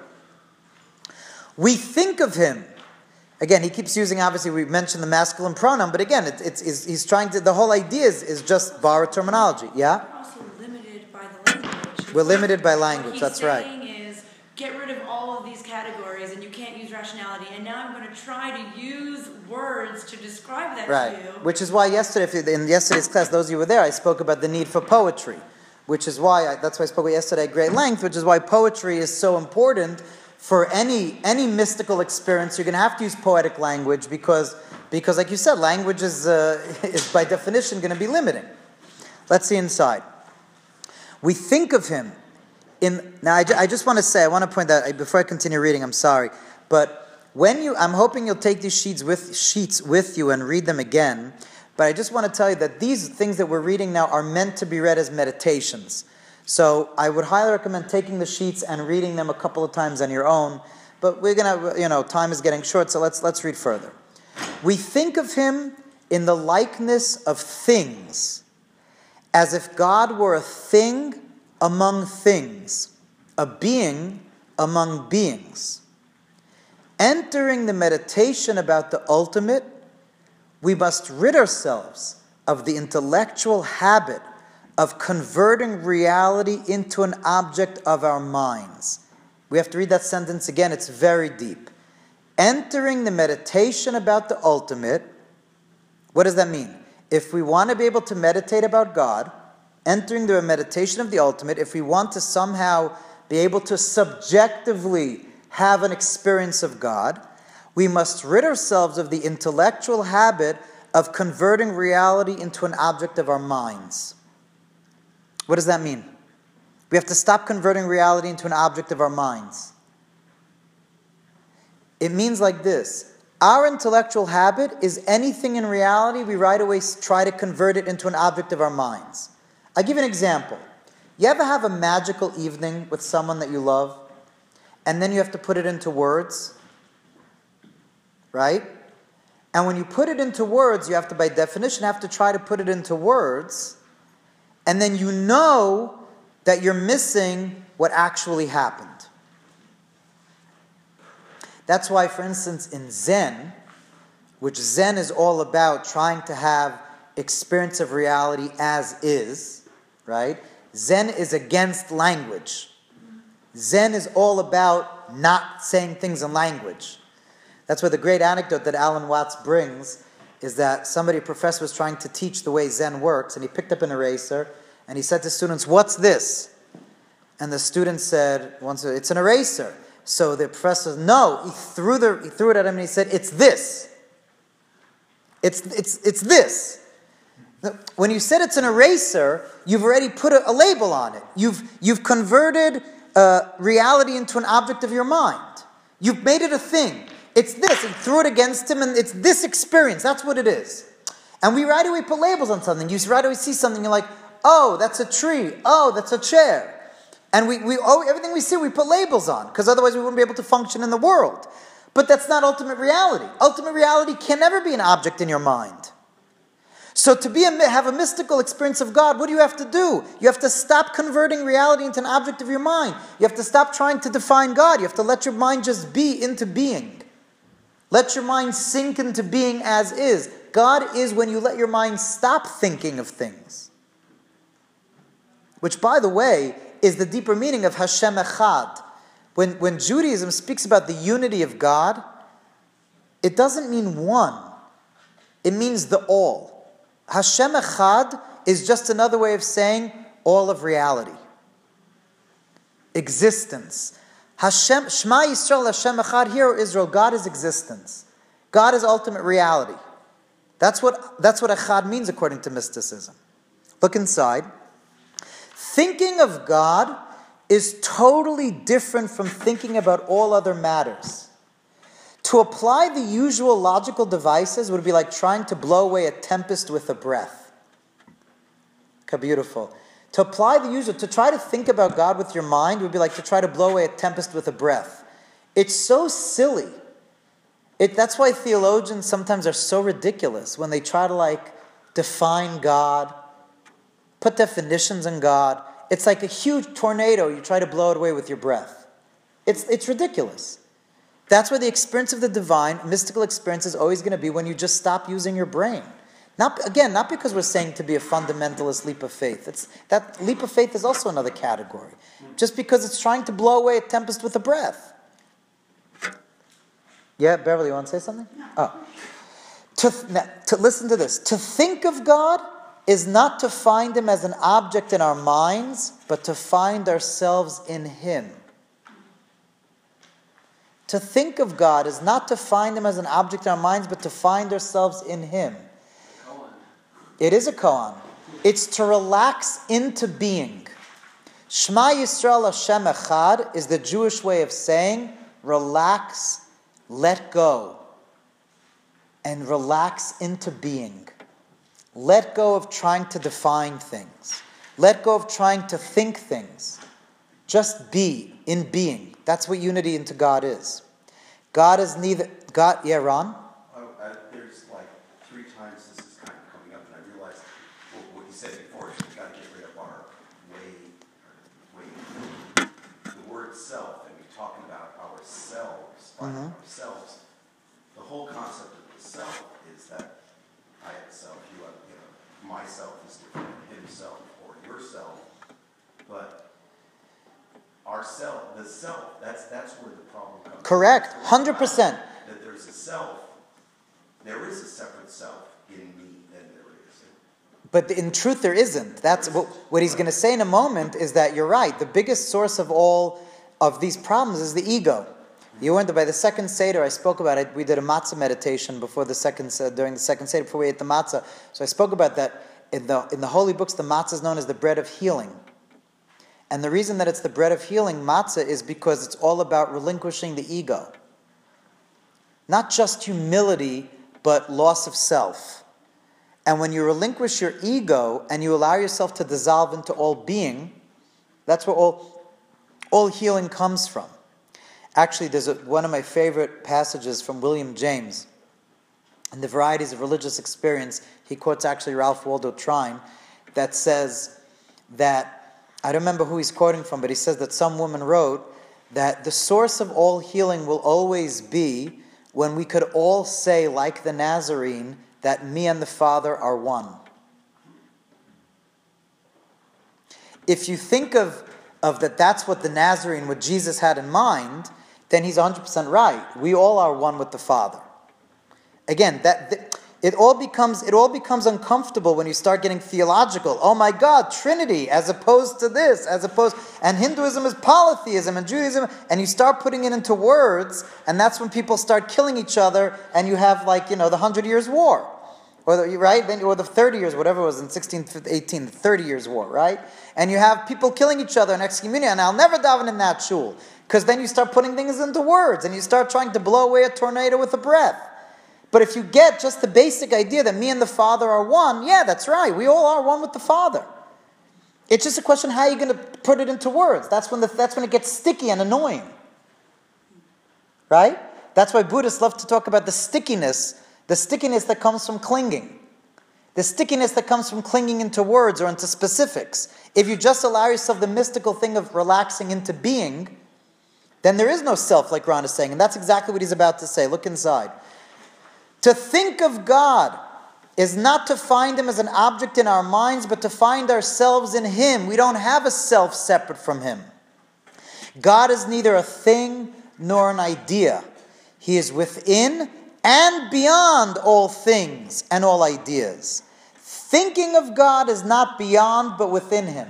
We think of Him. Again, he keeps using, obviously, we mentioned the masculine pronoun, but again, it, it's, it's, he's trying to, the whole idea is, is just borrowed terminology. Yeah? We're also limited by the language. We're limited by What language, he's that's right. saying is, get rid of all of these categories and you can't use rationality. And now I'm going to try to use words to describe that Right. to you. Which is why yesterday, if you, in yesterday's class, those of you who were there, I spoke about the need for poetry. Which is why, I, that's why I spoke yesterday at great length, which is why poetry is so important for any any mystical experience. You're going to have to use poetic language because, because like you said, language is, uh, is by definition going to be limiting. Let's see inside. We think of Him in... Now, I, I just want to say, I want to point out, before I continue reading, I'm sorry, but when you... I'm hoping you'll take these sheets with, sheets with you and read them again, but I just want to tell you that these things that we're reading now are meant to be read as meditations. So I would highly recommend taking the sheets and reading them a couple of times on your own. But we're going to, you know, time is getting short, so let's let's read further. We think of Him in the likeness of things, as if God were a thing among things, a being among beings. Entering the meditation about the ultimate, we must rid ourselves of the intellectual habit of converting reality into an object of our minds. We have to read that sentence again, it's very deep. Entering the meditation about the ultimate, what does that mean? If we want to be able to meditate about God, entering the meditation of the ultimate, if we want to somehow be able to subjectively have an experience of God, we must rid ourselves of the intellectual habit of converting reality into an object of our minds. What does that mean? We have to stop converting reality into an object of our minds. It means like this. Our intellectual habit is anything in reality, we right away try to convert it into an object of our minds. I'll give you an example. You ever have a magical evening with someone that you love, and then you have to put it into words? Right? And when you put it into words, you have to, by definition, have to try to put it into words. And then you know that you're missing what actually happened. That's why, for instance, in Zen, which Zen is all about trying to have experience of reality as is, right? Zen is against language. Zen is all about not saying things in language. That's why the great anecdote that Alan Watts brings is that somebody, a professor, was trying to teach the way Zen works, and he picked up an eraser, and he said to students, "What's this?" And the students said, "Once it's an eraser." So the professor said, "No," he threw, the, he threw it at him, and he said, "It's this. It's, it's, it's this." When you said it's an eraser, you've already put a, a label on it. You've, you've converted uh, reality into an object of your mind. You've made it a thing. It's this. He threw it against him, and it's this experience. That's what it is. And we right away put labels on something. You right away see something, you're like, oh, that's a tree. Oh, that's a chair. And we, we oh, everything we see, we put labels on, because otherwise we wouldn't be able to function in the world. But that's not ultimate reality. Ultimate reality can never be an object in your mind. So to be a, have a mystical experience of God, what do you have to do? You have to stop converting reality into an object of your mind. You have to stop trying to define God. You have to let your mind just be into being. Let your mind sink into being as is. God is when you let your mind stop thinking of things. Which, by the way, is the deeper meaning of Hashem Echad. When, when Judaism speaks about the unity of God, it doesn't mean one. It means the all. Hashem Echad is just another way of saying all of reality. Existence. Hashem, Shema Yisrael, Hashem Echad, hear, O Israel, God is existence. God is ultimate reality. That's what, that's what Echad means according to mysticism. Look inside. Thinking of God is totally different from thinking about all other matters. To apply the usual logical devices would be like trying to blow away a tempest with a breath. How beautiful. To apply the usual, to try to think about God with your mind would be like to try to blow away a tempest with a breath. It's so silly. It, that's why theologians sometimes are so ridiculous when they try to like define God, put definitions on God. It's like a huge tornado. You try to blow it away with your breath. It's, it's ridiculous. That's where the experience of the divine, mystical experience, is always going to be when you just stop using your brain. Not, again, not because we're saying to be a fundamentalist leap of faith. It's, that leap of faith is also another category. Just because it's trying to blow away a tempest with a breath. Yeah, Beverly, you want to say something? No. Oh. To, to listen to this. To think of God is not to find Him as an object in our minds, but to find ourselves in Him. To think of God is not to find Him as an object in our minds, but to find ourselves in Him. It is a koan. It's to relax into being. Shema Yisrael Hashem Echad is the Jewish way of saying, relax, let go, and relax into being. Let go of trying to define things. Let go of trying to think things. Just be in being. That's what unity into God is. God is neither... God, yeah, Ron? Oh, uh, there's like three times this is kind of coming up, and I realized what, what you said before, is we've got to get rid of our way, way, the word self, and we're talking about ourselves, finding mm-hmm. ourselves. The whole concept of the self is that I have self, you have, you know, myself is different than himself or yourself, but ourself, the self, that's that's where the problem comes. Correct, one hundred percent. That there's a self, there is a separate self in me, and there is. But in truth, there isn't. That's what, what he's going to say in a moment is that you're right. The biggest source of all of these problems is the ego. You went by the second Seder, I spoke about it. We did a matzah meditation before the second, during the second Seder, before we ate the matzah. So I spoke about that. In the, in the holy books, the matzah is known as the bread of healing. And the reason that it's the bread of healing, matzah, is because it's all about relinquishing the ego. Not just humility, but loss of self. And when you relinquish your ego and you allow yourself to dissolve into all being, that's where all, all healing comes from. Actually, there's a, one of my favorite passages from William James. In the Varieties of Religious Experience, he quotes actually Ralph Waldo Trine, that says that I don't remember who he's quoting from, but he says that some woman wrote that the source of all healing will always be when we could all say, like the Nazarene, that me and the Father are one. If you think of, of that that's what the Nazarene, what Jesus had in mind, then he's one hundred percent right. We all are one with the Father. Again, that... that It all becomes it all becomes uncomfortable when you start getting theological. Oh my God, Trinity, as opposed to this, as opposed, and Hinduism is polytheism, and Judaism, and you start putting it into words, and that's when people start killing each other, and you have like, you know, the Hundred Years' War. Or the, right? Then, or the thirty years, whatever it was in sixteen eighteen, the thirty years war, right? And you have people killing each other and excommunicating, and I'll never daven in that shul. Because then you start putting things into words, and you start trying to blow away a tornado with a breath. But if you get just the basic idea that me and the Father are one, yeah, that's right. We all are one with the Father. It's just a question how you're going to put it into words. That's when the, that's when it gets sticky and annoying. Right? That's why Buddhists love to talk about the stickiness, the stickiness that comes from clinging. The stickiness that comes from clinging into words or into specifics. If you just allow yourself the mystical thing of relaxing into being, then there is no self, like Ron is saying. And that's exactly what he's about to say. Look inside. To think of God is not to find Him as an object in our minds, but to find ourselves in Him. We don't have a self separate from Him. God is neither a thing nor an idea. He is within and beyond all things and all ideas. Thinking of God is not beyond but within Him.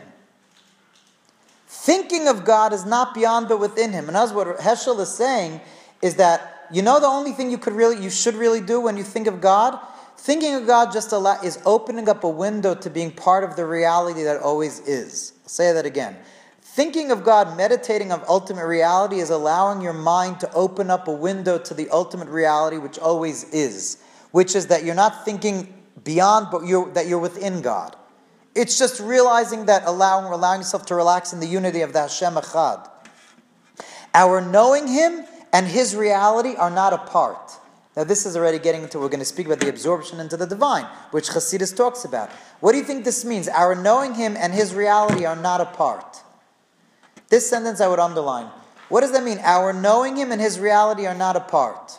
Thinking of God is not beyond but within Him. And that's what Heschel is saying, is that you know the only thing you could really, you should really do when you think of God? Thinking of God just allow, is opening up a window to being part of the reality that always is. I'll say that again. Thinking of God, meditating on ultimate reality, is allowing your mind to open up a window to the ultimate reality which always is. Which is that you're not thinking beyond, but you're, that you're within God. It's just realizing that, allowing, allowing yourself to relax in the unity of the Hashem Echad. Our knowing Him and His reality are not apart. Now this is already getting into, we're going to speak about the absorption into the divine, which Chassidus talks about. What do you think this means? Our knowing Him and His reality are not apart. This sentence I would underline. What does that mean? Our knowing Him and His reality are not apart.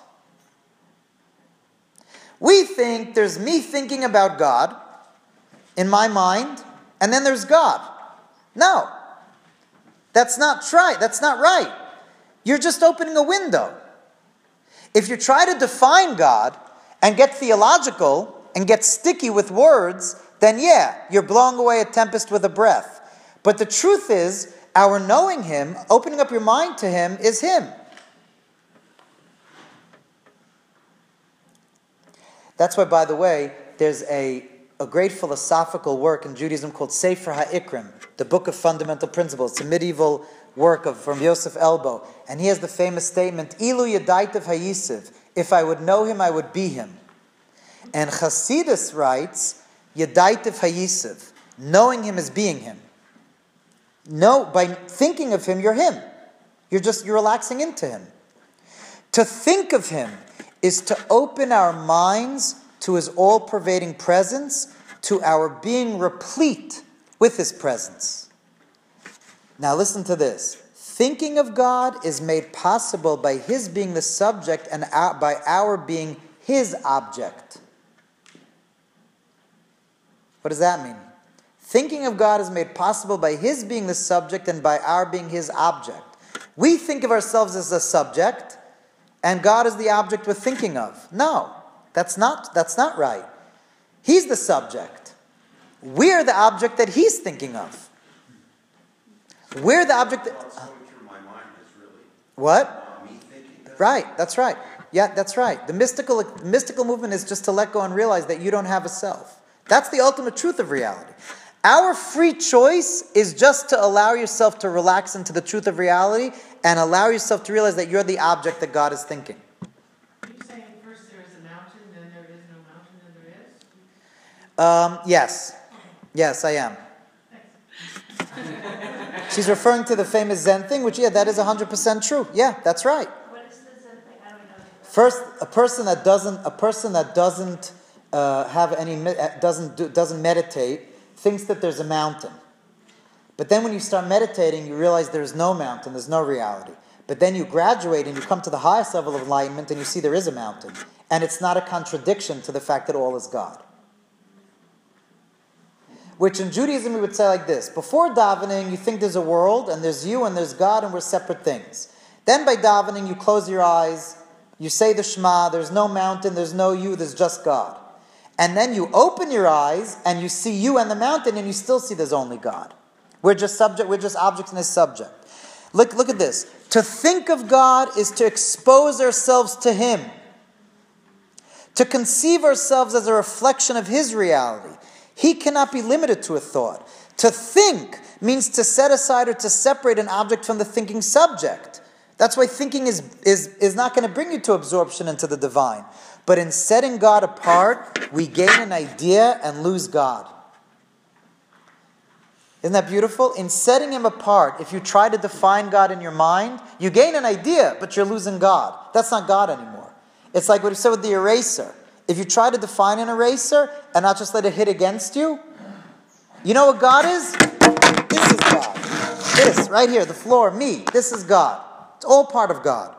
We think there's me thinking about God in my mind, and then there's God. No. That's not right. That's not right. You're just opening a window. If you try to define God and get theological and get sticky with words, then yeah, you're blowing away a tempest with a breath. But the truth is, our knowing Him, opening up your mind to Him, is Him. That's why, by the way, there's a, a great philosophical work in Judaism called Sefer HaIkrim, the Book of Fundamental Principles. It's a medieval work of from Yosef Elbo, and he has the famous statement, Ilu Yadaitav Hayisiv, if I would know Him, I would be Him. And Chassidus writes, Yadaitav Hayisiv, knowing Him is being Him. No, by thinking of Him, you're Him. You're just, you're relaxing into Him. To think of Him is to open our minds to His all-pervading presence, to our being replete with His presence. Now listen to this. Thinking of God is made possible by His being the subject and by our being His object. What does that mean? Thinking of God is made possible by His being the subject and by our being His object. We think of ourselves as the subject, and God is the object we're thinking of. No, that's not, that's not right. He's the subject. We're the object that He's thinking of. We're the object that... What's going through my mind is really... What? Me thinking. Right, that's right. Yeah, that's right. The mystical, mystical movement is just to let go and realize that you don't have a self. That's the ultimate truth of reality. Our free choice is just to allow yourself to relax into the truth of reality and allow yourself to realize that you're the object that God is thinking. Are you saying first there is a mountain, then there is no mountain, and there is? Um, yes. Yes, I am. She's referring to the famous Zen thing, which, yeah, that is one hundred percent true. Yeah, that's right. What is the Zen thing? I don't know. First, a person that doesn't, a person that doesn't uh, have any, doesn't do, doesn't meditate, thinks that there's a mountain. But then when you start meditating, you realize there's no mountain, there's no reality. But then you graduate and you come to the highest level of enlightenment and you see there is a mountain. And it's not a contradiction to the fact that all is God. Which in Judaism we would say like this. Before davening, you think there's a world, and there's you, and there's God, and we're separate things. Then by davening, you close your eyes, you say the Shema, there's no mountain, there's no you, there's just God. And then you open your eyes, and you see you and the mountain, and you still see there's only God. We're just subject, we're just objects in His subject. Look, look at this. To think of God is to expose ourselves to Him. To conceive ourselves as a reflection of His reality. He cannot be limited to a thought. To think means to set aside or to separate an object from the thinking subject. That's why thinking is, is, is not going to bring you to absorption into the divine. But in setting God apart, we gain an idea and lose God. Isn't that beautiful? In setting Him apart, if you try to define God in your mind, you gain an idea, but you're losing God. That's not God anymore. It's like what we said with the eraser. If you try to define an eraser and not just let it hit against you, you know what God is? This is God. This, right here, the floor, me. This is God. It's all part of God.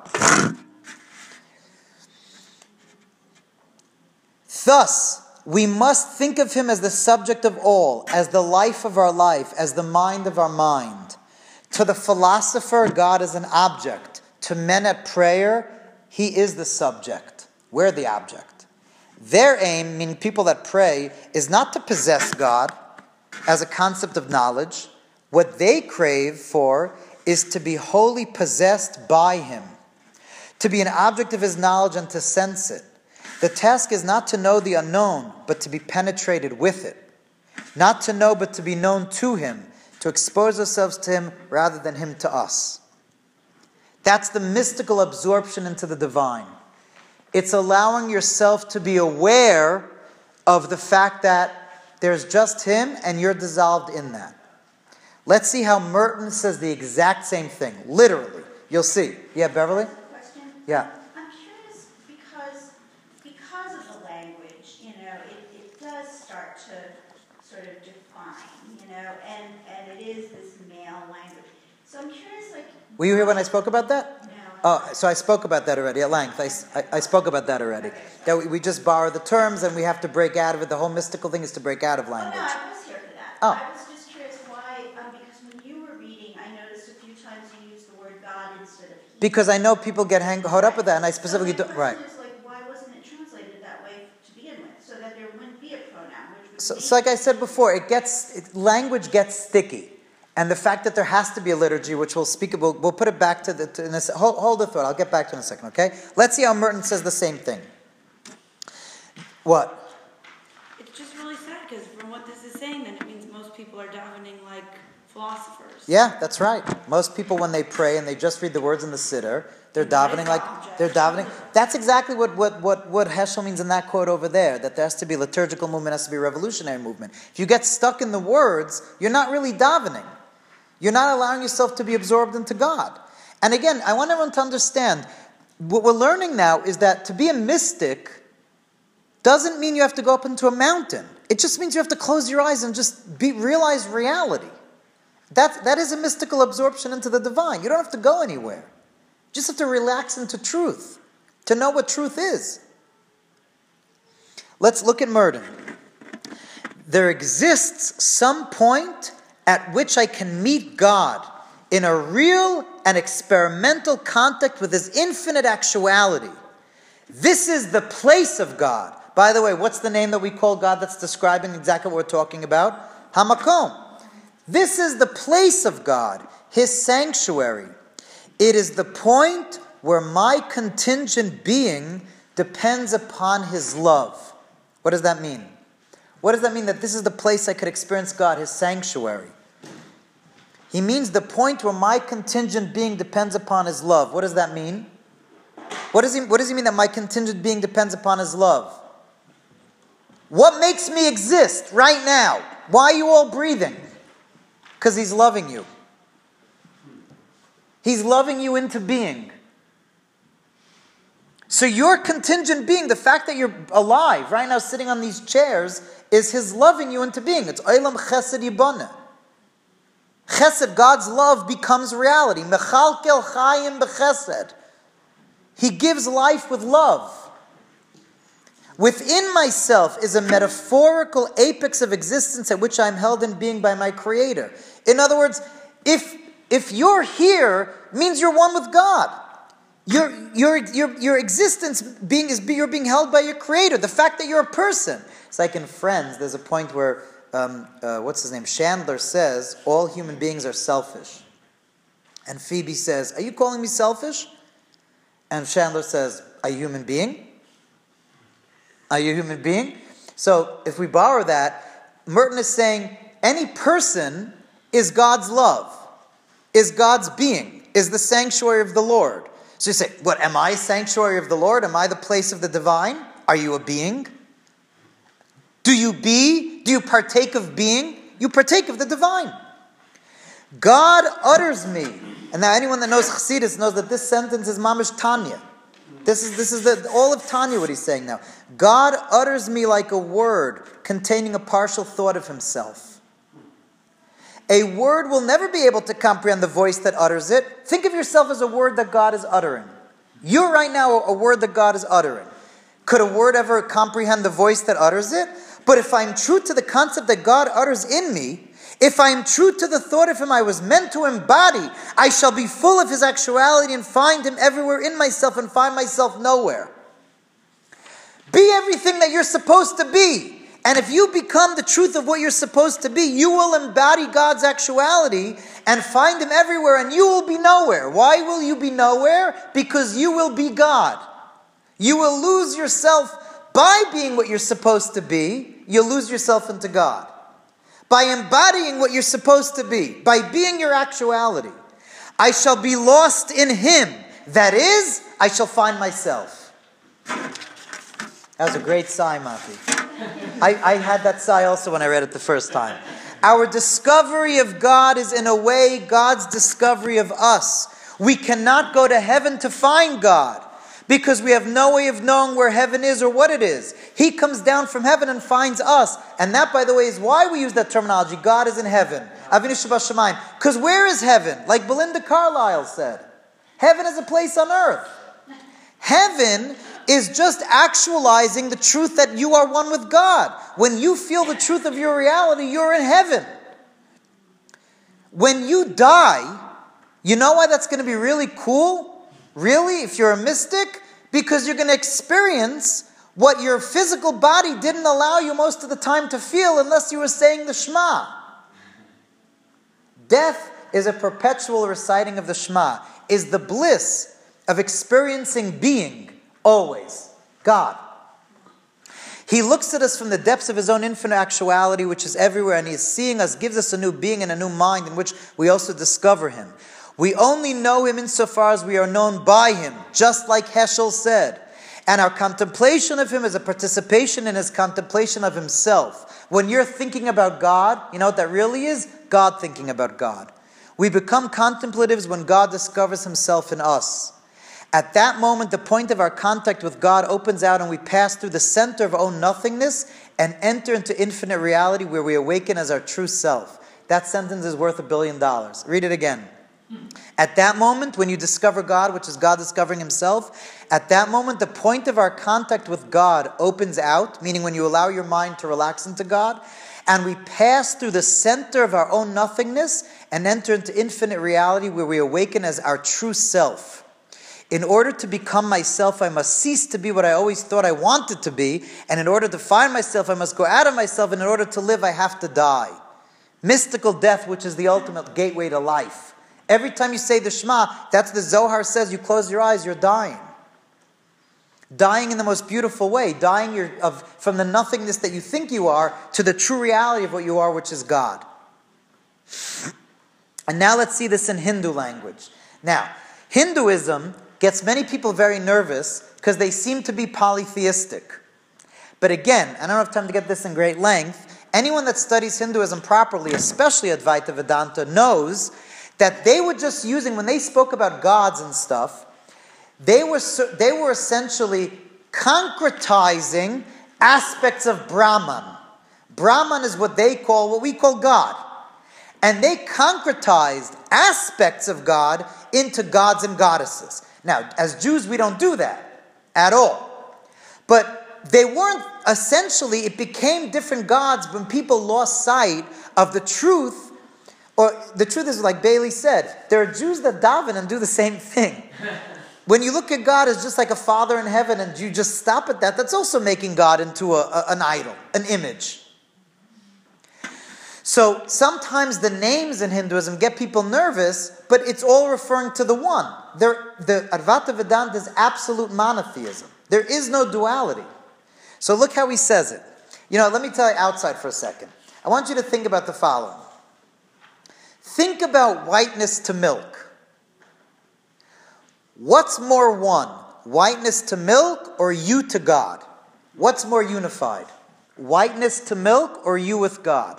Thus, we must think of Him as the subject of all, as the life of our life, as the mind of our mind. To the philosopher, God is an object. To men at prayer, He is the subject. We're the object. Their aim, meaning people that pray, is not to possess God as a concept of knowledge. What they crave for is to be wholly possessed by Him, to be an object of His knowledge and to sense it. The task is not to know the unknown, but to be penetrated with it. Not to know, but to be known to Him, to expose ourselves to Him rather than Him to us. That's the mystical absorption into the divine. It's allowing yourself to be aware of the fact that there's just Him and you're dissolved in that. Let's see how Merton says the exact same thing. Literally. You'll see. Yeah, Beverly? Question? Yeah. I'm curious because because of the language, you know, it, it does start to sort of define, you know, and, and it is this male language. So I'm curious, like... Were you here when I spoke about that? No. Oh, so I spoke about that already at length. I, I, I spoke about that already. That we, we just borrow the terms and we have to break out of it. The whole mystical thing is to break out of language. Oh, no, I was here for that. Oh. I was just curious why, um, because when you were reading, I noticed a few times you used the word God instead of He. Because I know people get hang, caught up with that, and I specifically so do. Right. Is like, why wasn't it translated that way to begin with, so that there wouldn't be a pronoun? Which would So, make so like I said before, it gets it, language gets sticky. And the fact that there has to be a liturgy, which we'll speak about, we'll put it back to the, to, in a, hold, hold the thought, I'll get back to it in a second, okay? Let's see how Merton says the same thing. What? It's just really sad because from what this is saying, then it means most people are davening like philosophers. Yeah, that's right. Most people, when they pray and they just read the words in the siddur, they're davening like, they're davening. That's exactly what, what, what, what Heschel means in that quote over there, that there has to be liturgical movement, has to be revolutionary movement. If you get stuck in the words, you're not really davening. You're not allowing yourself to be absorbed into God. And again, I want everyone to understand, what we're learning now is that to be a mystic doesn't mean you have to go up into a mountain. It just means you have to close your eyes and just be, realize reality. That, that is a mystical absorption into the divine. You don't have to go anywhere. You just have to relax into truth, to know what truth is. Let's look at Merton. There exists some point at which I can meet God in a real and experimental contact with His infinite actuality. This is the place of God. By the way, what's the name that we call God that's describing exactly what we're talking about? Hamakom. This is the place of God, His sanctuary. It is the point where my contingent being depends upon His love. What does that mean? What does that mean that this is the place I could experience God, His sanctuary? He means the point where my contingent being depends upon His love. What does that mean? What does he, what does he mean that my contingent being depends upon His love? What makes me exist right now? Why are you all breathing? Because He's loving you. He's loving you into being. So your contingent being, the fact that you're alive right now sitting on these chairs, is His loving you into being. It's Olam Chesed Yiboneh. Chesed, God's love, becomes reality. Mechalkel chayim b'chesed. He gives life with love. Within myself is a metaphorical apex of existence at which I am held in being by my Creator. In other words, if if you're here, means you're one with God. Your your your your existence being is you're being held by your Creator. The fact that you're a person. It's like in Friends. There's a point where um, uh, what's his name? Chandler says all human beings are selfish, and Phoebe says, "Are you calling me selfish?" And Chandler says, "Are you a human being? Are you a human being?" So if we borrow that, Merton is saying any person is God's love, is God's being, is the sanctuary of the Lord. So you say, what, am I a sanctuary of the Lord? Am I the place of the divine? Are you a being? Do you be? Do you partake of being? You partake of the divine. God utters me. And now anyone that knows Chassidus knows that this sentence is Mamish Tanya. This is this is the, all of Tanya, what he's saying now. God utters me like a word containing a partial thought of himself. A word will never be able to comprehend the voice that utters it. Think of yourself as a word that God is uttering. You're right now a word that God is uttering. Could a word ever comprehend the voice that utters it? But if I'm true to the concept that God utters in me, if I am true to the thought of him I was meant to embody, I shall be full of his actuality and find him everywhere in myself and find myself nowhere. Be everything that you're supposed to be. And if you become the truth of what you're supposed to be, you will embody God's actuality and find him everywhere, and you will be nowhere. Why will you be nowhere? Because you will be God. You will lose yourself by being what you're supposed to be. You'll lose yourself into God. By embodying what you're supposed to be, by being your actuality, I shall be lost in him. That is, I shall find myself. That was a great sigh, Mati. I, I had that sigh also when I read it the first time. Our discovery of God is in a way God's discovery of us. We cannot go to heaven to find God, because we have no way of knowing where heaven is or what it is. He comes down from heaven and finds us. And that, by the way, is why we use that terminology. God is in heaven. Avinu Shabashamayim. Because where is heaven? Like Belinda Carlisle said, heaven is a place on earth. Heaven is just actualizing the truth that you are one with God. When you feel the truth of your reality, you're in heaven. When you die, you know why that's going to be really cool? Really, if you're a mystic? Because you're going to experience what your physical body didn't allow you most of the time to feel unless you were saying the Shema. Death is a perpetual reciting of the Shema, is the bliss of experiencing being, always, God. He looks at us from the depths of his own infinite actuality, which is everywhere, and he is seeing us, gives us a new being and a new mind in which we also discover him. We only know him insofar as we are known by him, just like Heschel said. And our contemplation of him is a participation in his contemplation of himself. When you're thinking about God, you know what that really is? God thinking about God. We become contemplatives when God discovers himself in us. At that moment, the point of our contact with God opens out and we pass through the center of our own nothingness and enter into infinite reality where we awaken as our true self. That sentence is worth a billion dollars. Read it again. At that moment, when you discover God, which is God discovering himself, at that moment, the point of our contact with God opens out, meaning when you allow your mind to relax into God, and we pass through the center of our own nothingness and enter into infinite reality where we awaken as our true self. In order to become myself, I must cease to be what I always thought I wanted to be, and in order to find myself, I must go out of myself, and in order to live, I have to die. Mystical death, which is the ultimate gateway to life. Every time you say the Shema, that's the Zohar says, you close your eyes, you're dying. Dying in the most beautiful way. Dying your, of, from the nothingness that you think you are to the true reality of what you are, which is God. And now let's see this in Hindu language. Now, Hinduism gets many people very nervous because they seem to be polytheistic. But again, I don't have time to get this in great length, anyone that studies Hinduism properly, especially Advaita Vedanta, knows that they were just using, when they spoke about gods and stuff, they were they were essentially concretizing aspects of Brahman. Brahman is what they call, what we call God. And they concretized aspects of God into gods and goddesses. Now, as Jews, we don't do that at all. But they weren't, essentially, it became different gods when people lost sight of the truth. Or the truth is, like Bailey said, there are Jews that daven and do the same thing. When you look at God as just like a father in heaven and you just stop at that, that's also making God into a, a, an idol, an image. So sometimes the names in Hinduism get people nervous, but it's all referring to the one. There, the Advaita Vedanta is absolute monotheism. There is no duality. So look how he says it. You know, let me tell you outside for a second. I want you to think about the following. Think about whiteness to milk. What's more one? Whiteness to milk or you to God? What's more unified? Whiteness to milk or you with God?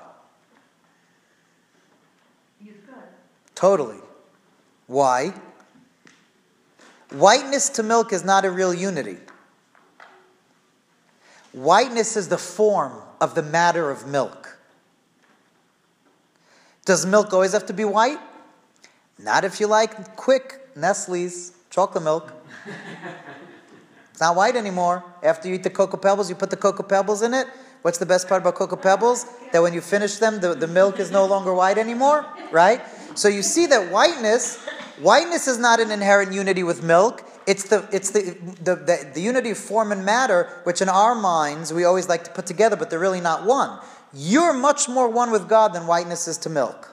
You with God. Totally. Why? Whiteness to milk is not a real unity. Whiteness is the form of the matter of milk. Does milk always have to be white? Not if you like quick Nestle's chocolate milk. It's not white anymore. After you eat the Cocoa Pebbles, you put the Cocoa Pebbles in it. What's the best part about Cocoa Pebbles? That when you finish them, the, the milk is no longer white anymore, right? So you see that whiteness, whiteness is not an inherent unity with milk. It's the it's the the, the the unity of form and matter, which in our minds we always like to put together, but they're really not one. You're much more one with God than whiteness is to milk.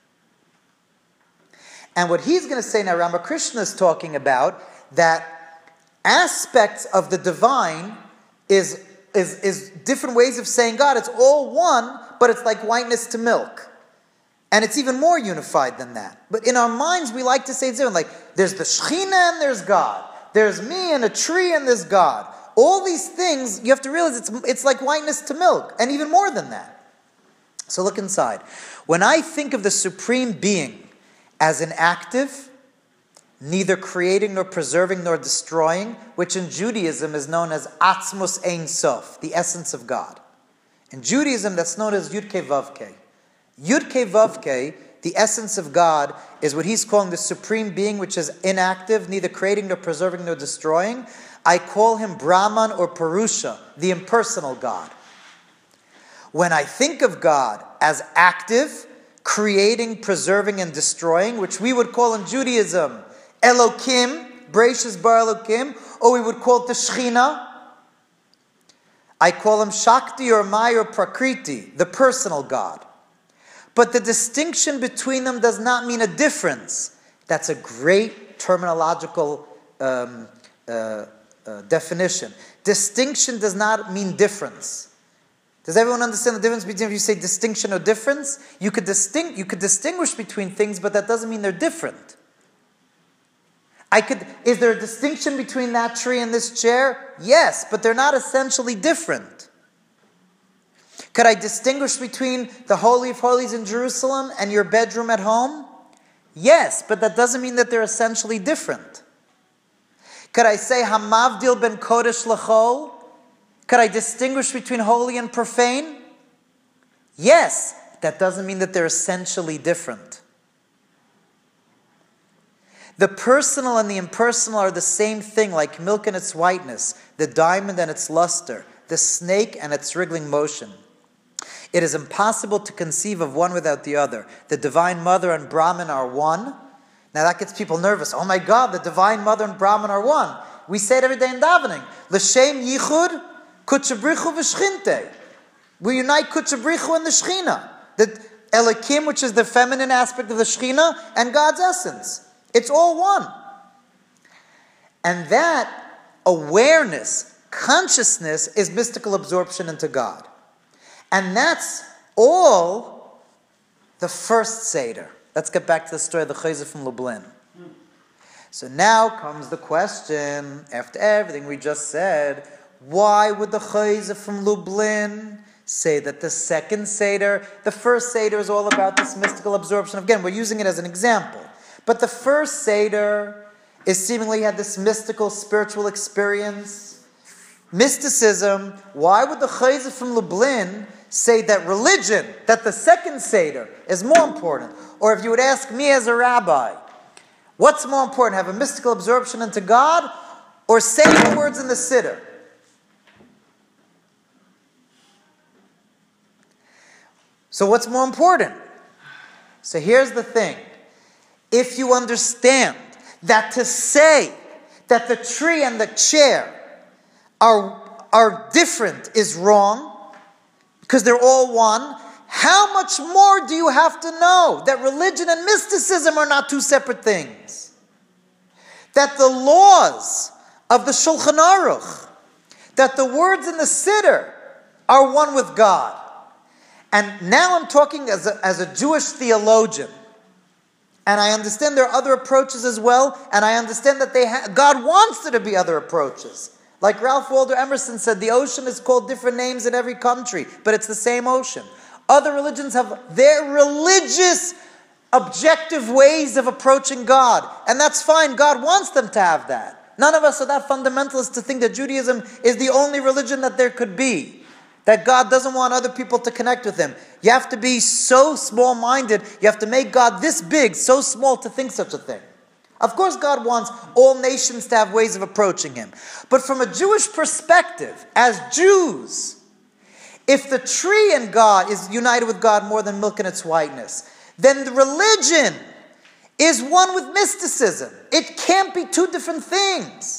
And what he's going to say now, Ramakrishna is talking about that aspects of the divine is, is, is different ways of saying God. It's all one, but it's like whiteness to milk. And it's even more unified than that. But in our minds, we like to say it's different. Like, there's the Shekhinah and there's God. There's me and a tree and there's God. All these things, you have to realize it's, it's like whiteness to milk. And even more than that. So look inside. When I think of the Supreme Being as an active, neither creating nor preserving nor destroying, which in Judaism is known as Atzmus Ein Sof, the essence of God. In Judaism, that's known as Yud Kei Vav Kei. Yud Kei Vav Kei, the essence of God, is what he's calling the Supreme Being, which is inactive, neither creating nor preserving nor destroying. I call him Brahman or Purusha, the impersonal God. When I think of God as active, creating, preserving, and destroying, which we would call in Judaism Elokim, Bereishis Bar Elokim, or we would call it the Shekhinah. I call him Shakti or Maya or Prakriti, the personal God. But the distinction between them does not mean a difference. That's a great terminological um, uh, uh, definition. Distinction does not mean difference. Does everyone understand the difference between if you say distinction or difference? You could distinct, you could distinguish between things, but that doesn't mean they're different. I could. Is there a distinction between that tree and this chair? Yes, but they're not essentially different. Could I distinguish between the Holy of Holies in Jerusalem and your bedroom at home? Yes, but that doesn't mean that they're essentially different. Could I say Hamavdil ben Kodesh L'chol? Could I distinguish between holy and profane? Yes, that doesn't mean that they're essentially different. The personal and the impersonal are the same thing, like milk and its whiteness, the diamond and its luster, the snake and its wriggling motion. It is impossible to conceive of one without the other. The Divine Mother and Brahman are one. Now that gets people nervous. Oh my God, the Divine Mother and Brahman are one. We say it every day in davening. L'shem yichud kutchabrichu v'shchinte. We unite kutchabrichu and the Shekhinah. The Elokim, which is the feminine aspect of the Shekhinah, and God's essence. It's all one. And that awareness, consciousness, is mystical absorption into God. And that's all the first Seder. Let's get back to the story of the Chayzer from Lublin. So now comes the question, after everything we just said, why would the Chayzer from Lublin say that the second Seder, the first Seder is all about this mystical absorption? Again, we're using it as an example. But the first Seder is seemingly had this mystical, spiritual experience. mysticism, why would the Chayza from Lublin say that religion, that the second Seder, is more important? Or if you would ask me as a rabbi, what's more important, have a mystical absorption into God or say the words in the Siddur? So what's more important? So here's the thing. If you understand that to say that the tree and the chair are, are different is wrong, because they're all one, how much more do you have to know that religion and mysticism are not two separate things? That the laws of the Shulchan Aruch, that the words in the Siddur are one with God. And now I'm talking as a, as a Jewish theologian. And I understand there are other approaches as well. And I understand that they ha- God wants there to be other approaches. Like Ralph Waldo Emerson said, the ocean is called different names in every country, but it's the same ocean. Other religions have their religious, objective ways of approaching God. And that's fine. God wants them to have that. None of us are that fundamentalist to think that Judaism is the only religion that there could be. That God doesn't want other people to connect with Him. You have to be so small-minded, you have to make God this big, so small to think such a thing. Of course God wants all nations to have ways of approaching Him. But from a Jewish perspective, as Jews, if the tree in God is united with God more than milk in its whiteness, then the religion is one with mysticism. It can't be two different things.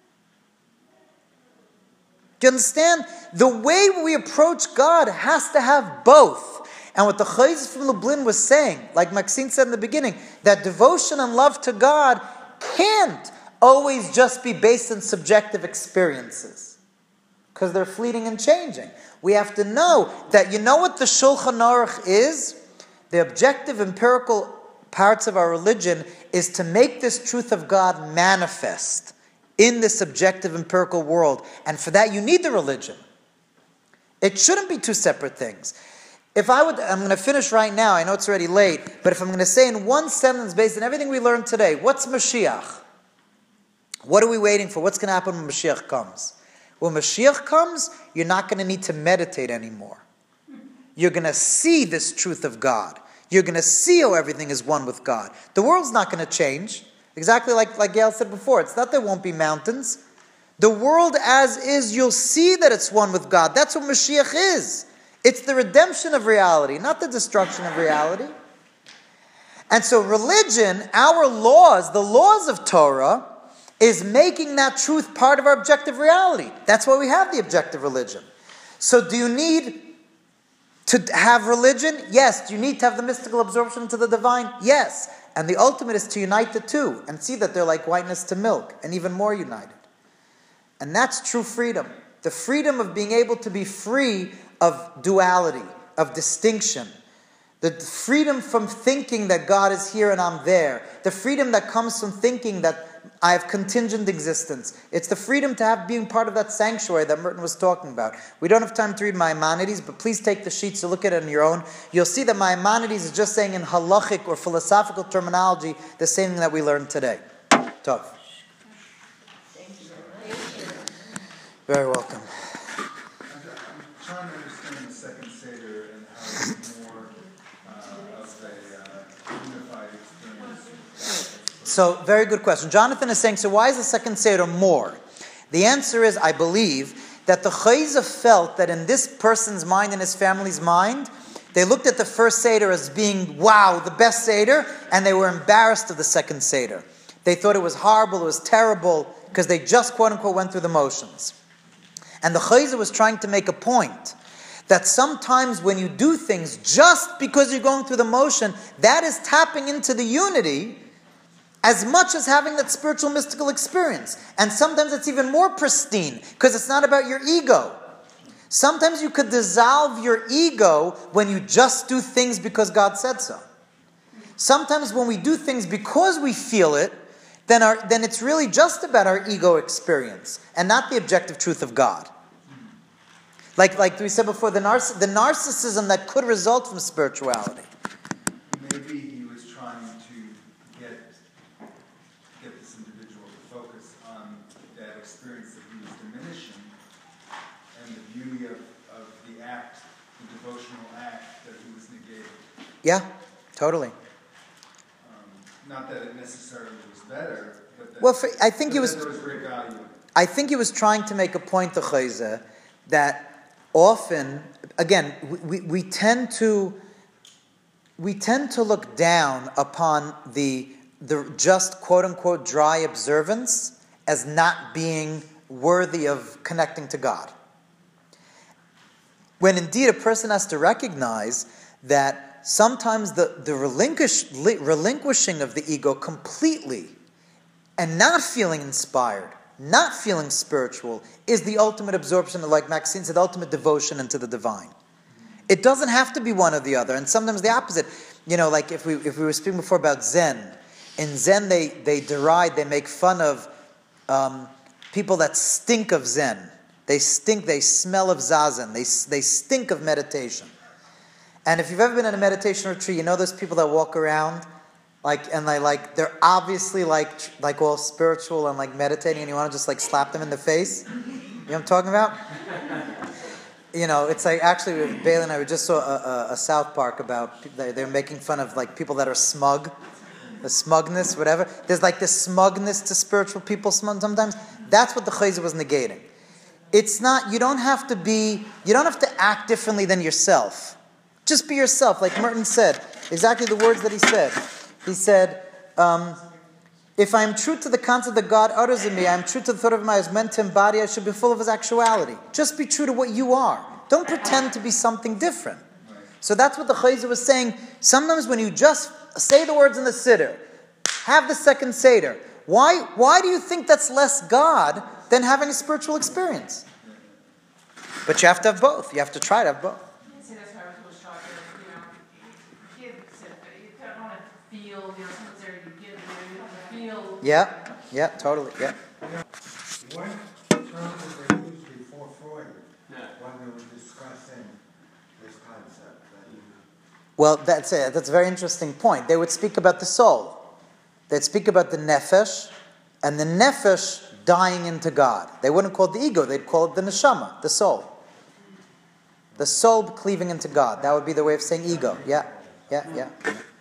Do you understand? The way we approach God has to have both. And what the Chayz from Lublin was saying, like Maxine said in the beginning, that devotion and love to God can't always just be based on subjective experiences. Because they're fleeting and changing. We have to know that, you know what the Shulchan Aruch is? The objective empirical parts of our religion is to make this truth of God manifest in this objective empirical world. And for that you need the religion. It shouldn't be two separate things. If I would, I'm going to finish right now, I know it's already late, but if I'm going to say in one sentence based on everything we learned today, what's Mashiach? What are we waiting for? What's going to happen when Mashiach comes? When Mashiach comes, you're not going to need to meditate anymore. You're going to see this truth of God. You're going to see how everything is one with God. The world's not going to change. Exactly like, like Gail said before, it's not there won't be mountains. The world as is, you'll see that it's one with God. That's what Mashiach is. It's the redemption of reality, not the destruction of reality. And so religion, our laws, the laws of Torah, is making that truth part of our objective reality. That's why we have the objective religion. So do you need to have religion? Yes. Do you need to have the mystical absorption into the divine? Yes. And the ultimate is to unite the two and see that they're like whiteness to milk and even more united. And that's true freedom. The freedom of being able to be free of duality, of distinction. The freedom from thinking that God is here and I'm there. The freedom that comes from thinking that I have contingent existence. It's the freedom to have being part of that sanctuary that Merton was talking about. We don't have time to read Maimonides, but please take the sheets to look at it on your own. You'll see that Maimonides is just saying in halachic or philosophical terminology the same thing that we learned today. Tov. Very welcome. I'm trying to understand the second Seder and how it's more uh, of a uh, unified experience. So, very good question. Jonathan is saying, so why is the second Seder more? The answer is, I believe, that the Chayza felt that in this person's mind and his family's mind, they looked at the first Seder as being, wow, the best Seder, and they were embarrassed of the second Seder. They thought it was horrible, it was terrible, because they just, quote-unquote, went through the motions. And the Chayza was trying to make a point that sometimes when you do things just because you're going through the motion, that is tapping into the unity as much as having that spiritual mystical experience. And sometimes it's even more pristine because it's not about your ego. Sometimes you could dissolve your ego when you just do things because God said so. Sometimes when we do things because we feel it, then, our, then it's really just about our ego experience and not the objective truth of God. Like, like we said before, the, narciss- the narcissism that could result from spirituality. Maybe he was trying to get, get this individual to focus on that experience that he was diminishing the devotional act that he was negating. Yeah, totally. Um, not that it necessarily was better, but that, Well, for, I think but he was. that there was great value. I think he was trying to make a point to Chayze that often, again, we, we, we tend to we tend to look down upon the the just quote unquote dry observance as not being worthy of connecting to God. When indeed a person has to recognize that sometimes the, the relinquish, relinquishing of the ego completely and not feeling inspired, not feeling spiritual, is the ultimate absorption, like Maxine said, the ultimate devotion into the divine. It doesn't have to be one or the other, and sometimes the opposite. You know, like if we if we were speaking before about Zen, in Zen they, they deride, they make fun of um, people that stink of Zen. They stink, they smell of Zazen, they, they stink of meditation. And if you've ever been in a meditation retreat, you know those people that walk around like and they like they're obviously like like all spiritual and like meditating, and you want to just like slap them in the face. You know what I'm talking about? You know, it's like actually Bailey and I we just saw a, a, a South Park about they, they're making fun of like people that are smug, the smugness, whatever. There's like this smugness to spiritual people sometimes. That's what the Chayze was negating. It's not. You don't have to be. You don't have to act differently than yourself. Just be yourself, like Merton said. Exactly the words that he said. He said, um, if I am true to the concept that God utters in me, I am true to the thought of my as meant to embody, I should be full of his actuality. Just be true to what you are. Don't pretend to be something different. So that's what the Chayze was saying. Sometimes when you just say the words in the Siddur, have the second Seder, why, why do you think that's less God than having a spiritual experience? But you have to have both. You have to try to have both. See, that's why I was always taught that, you know, kids, you don't want to feel, you know, someone's there, you give, you have to feel. Yeah, yeah, totally, yeah. What terms did they use before Freud when they were discussing this concept? That you... Well, that's a, that's a very interesting point. They would speak about the soul. They'd speak about the nefesh, and the nefesh dying into God. They wouldn't call it the ego, they'd call it the neshama, the soul. The soul cleaving into God. That would be the way of saying ego. Yeah, yeah, yeah.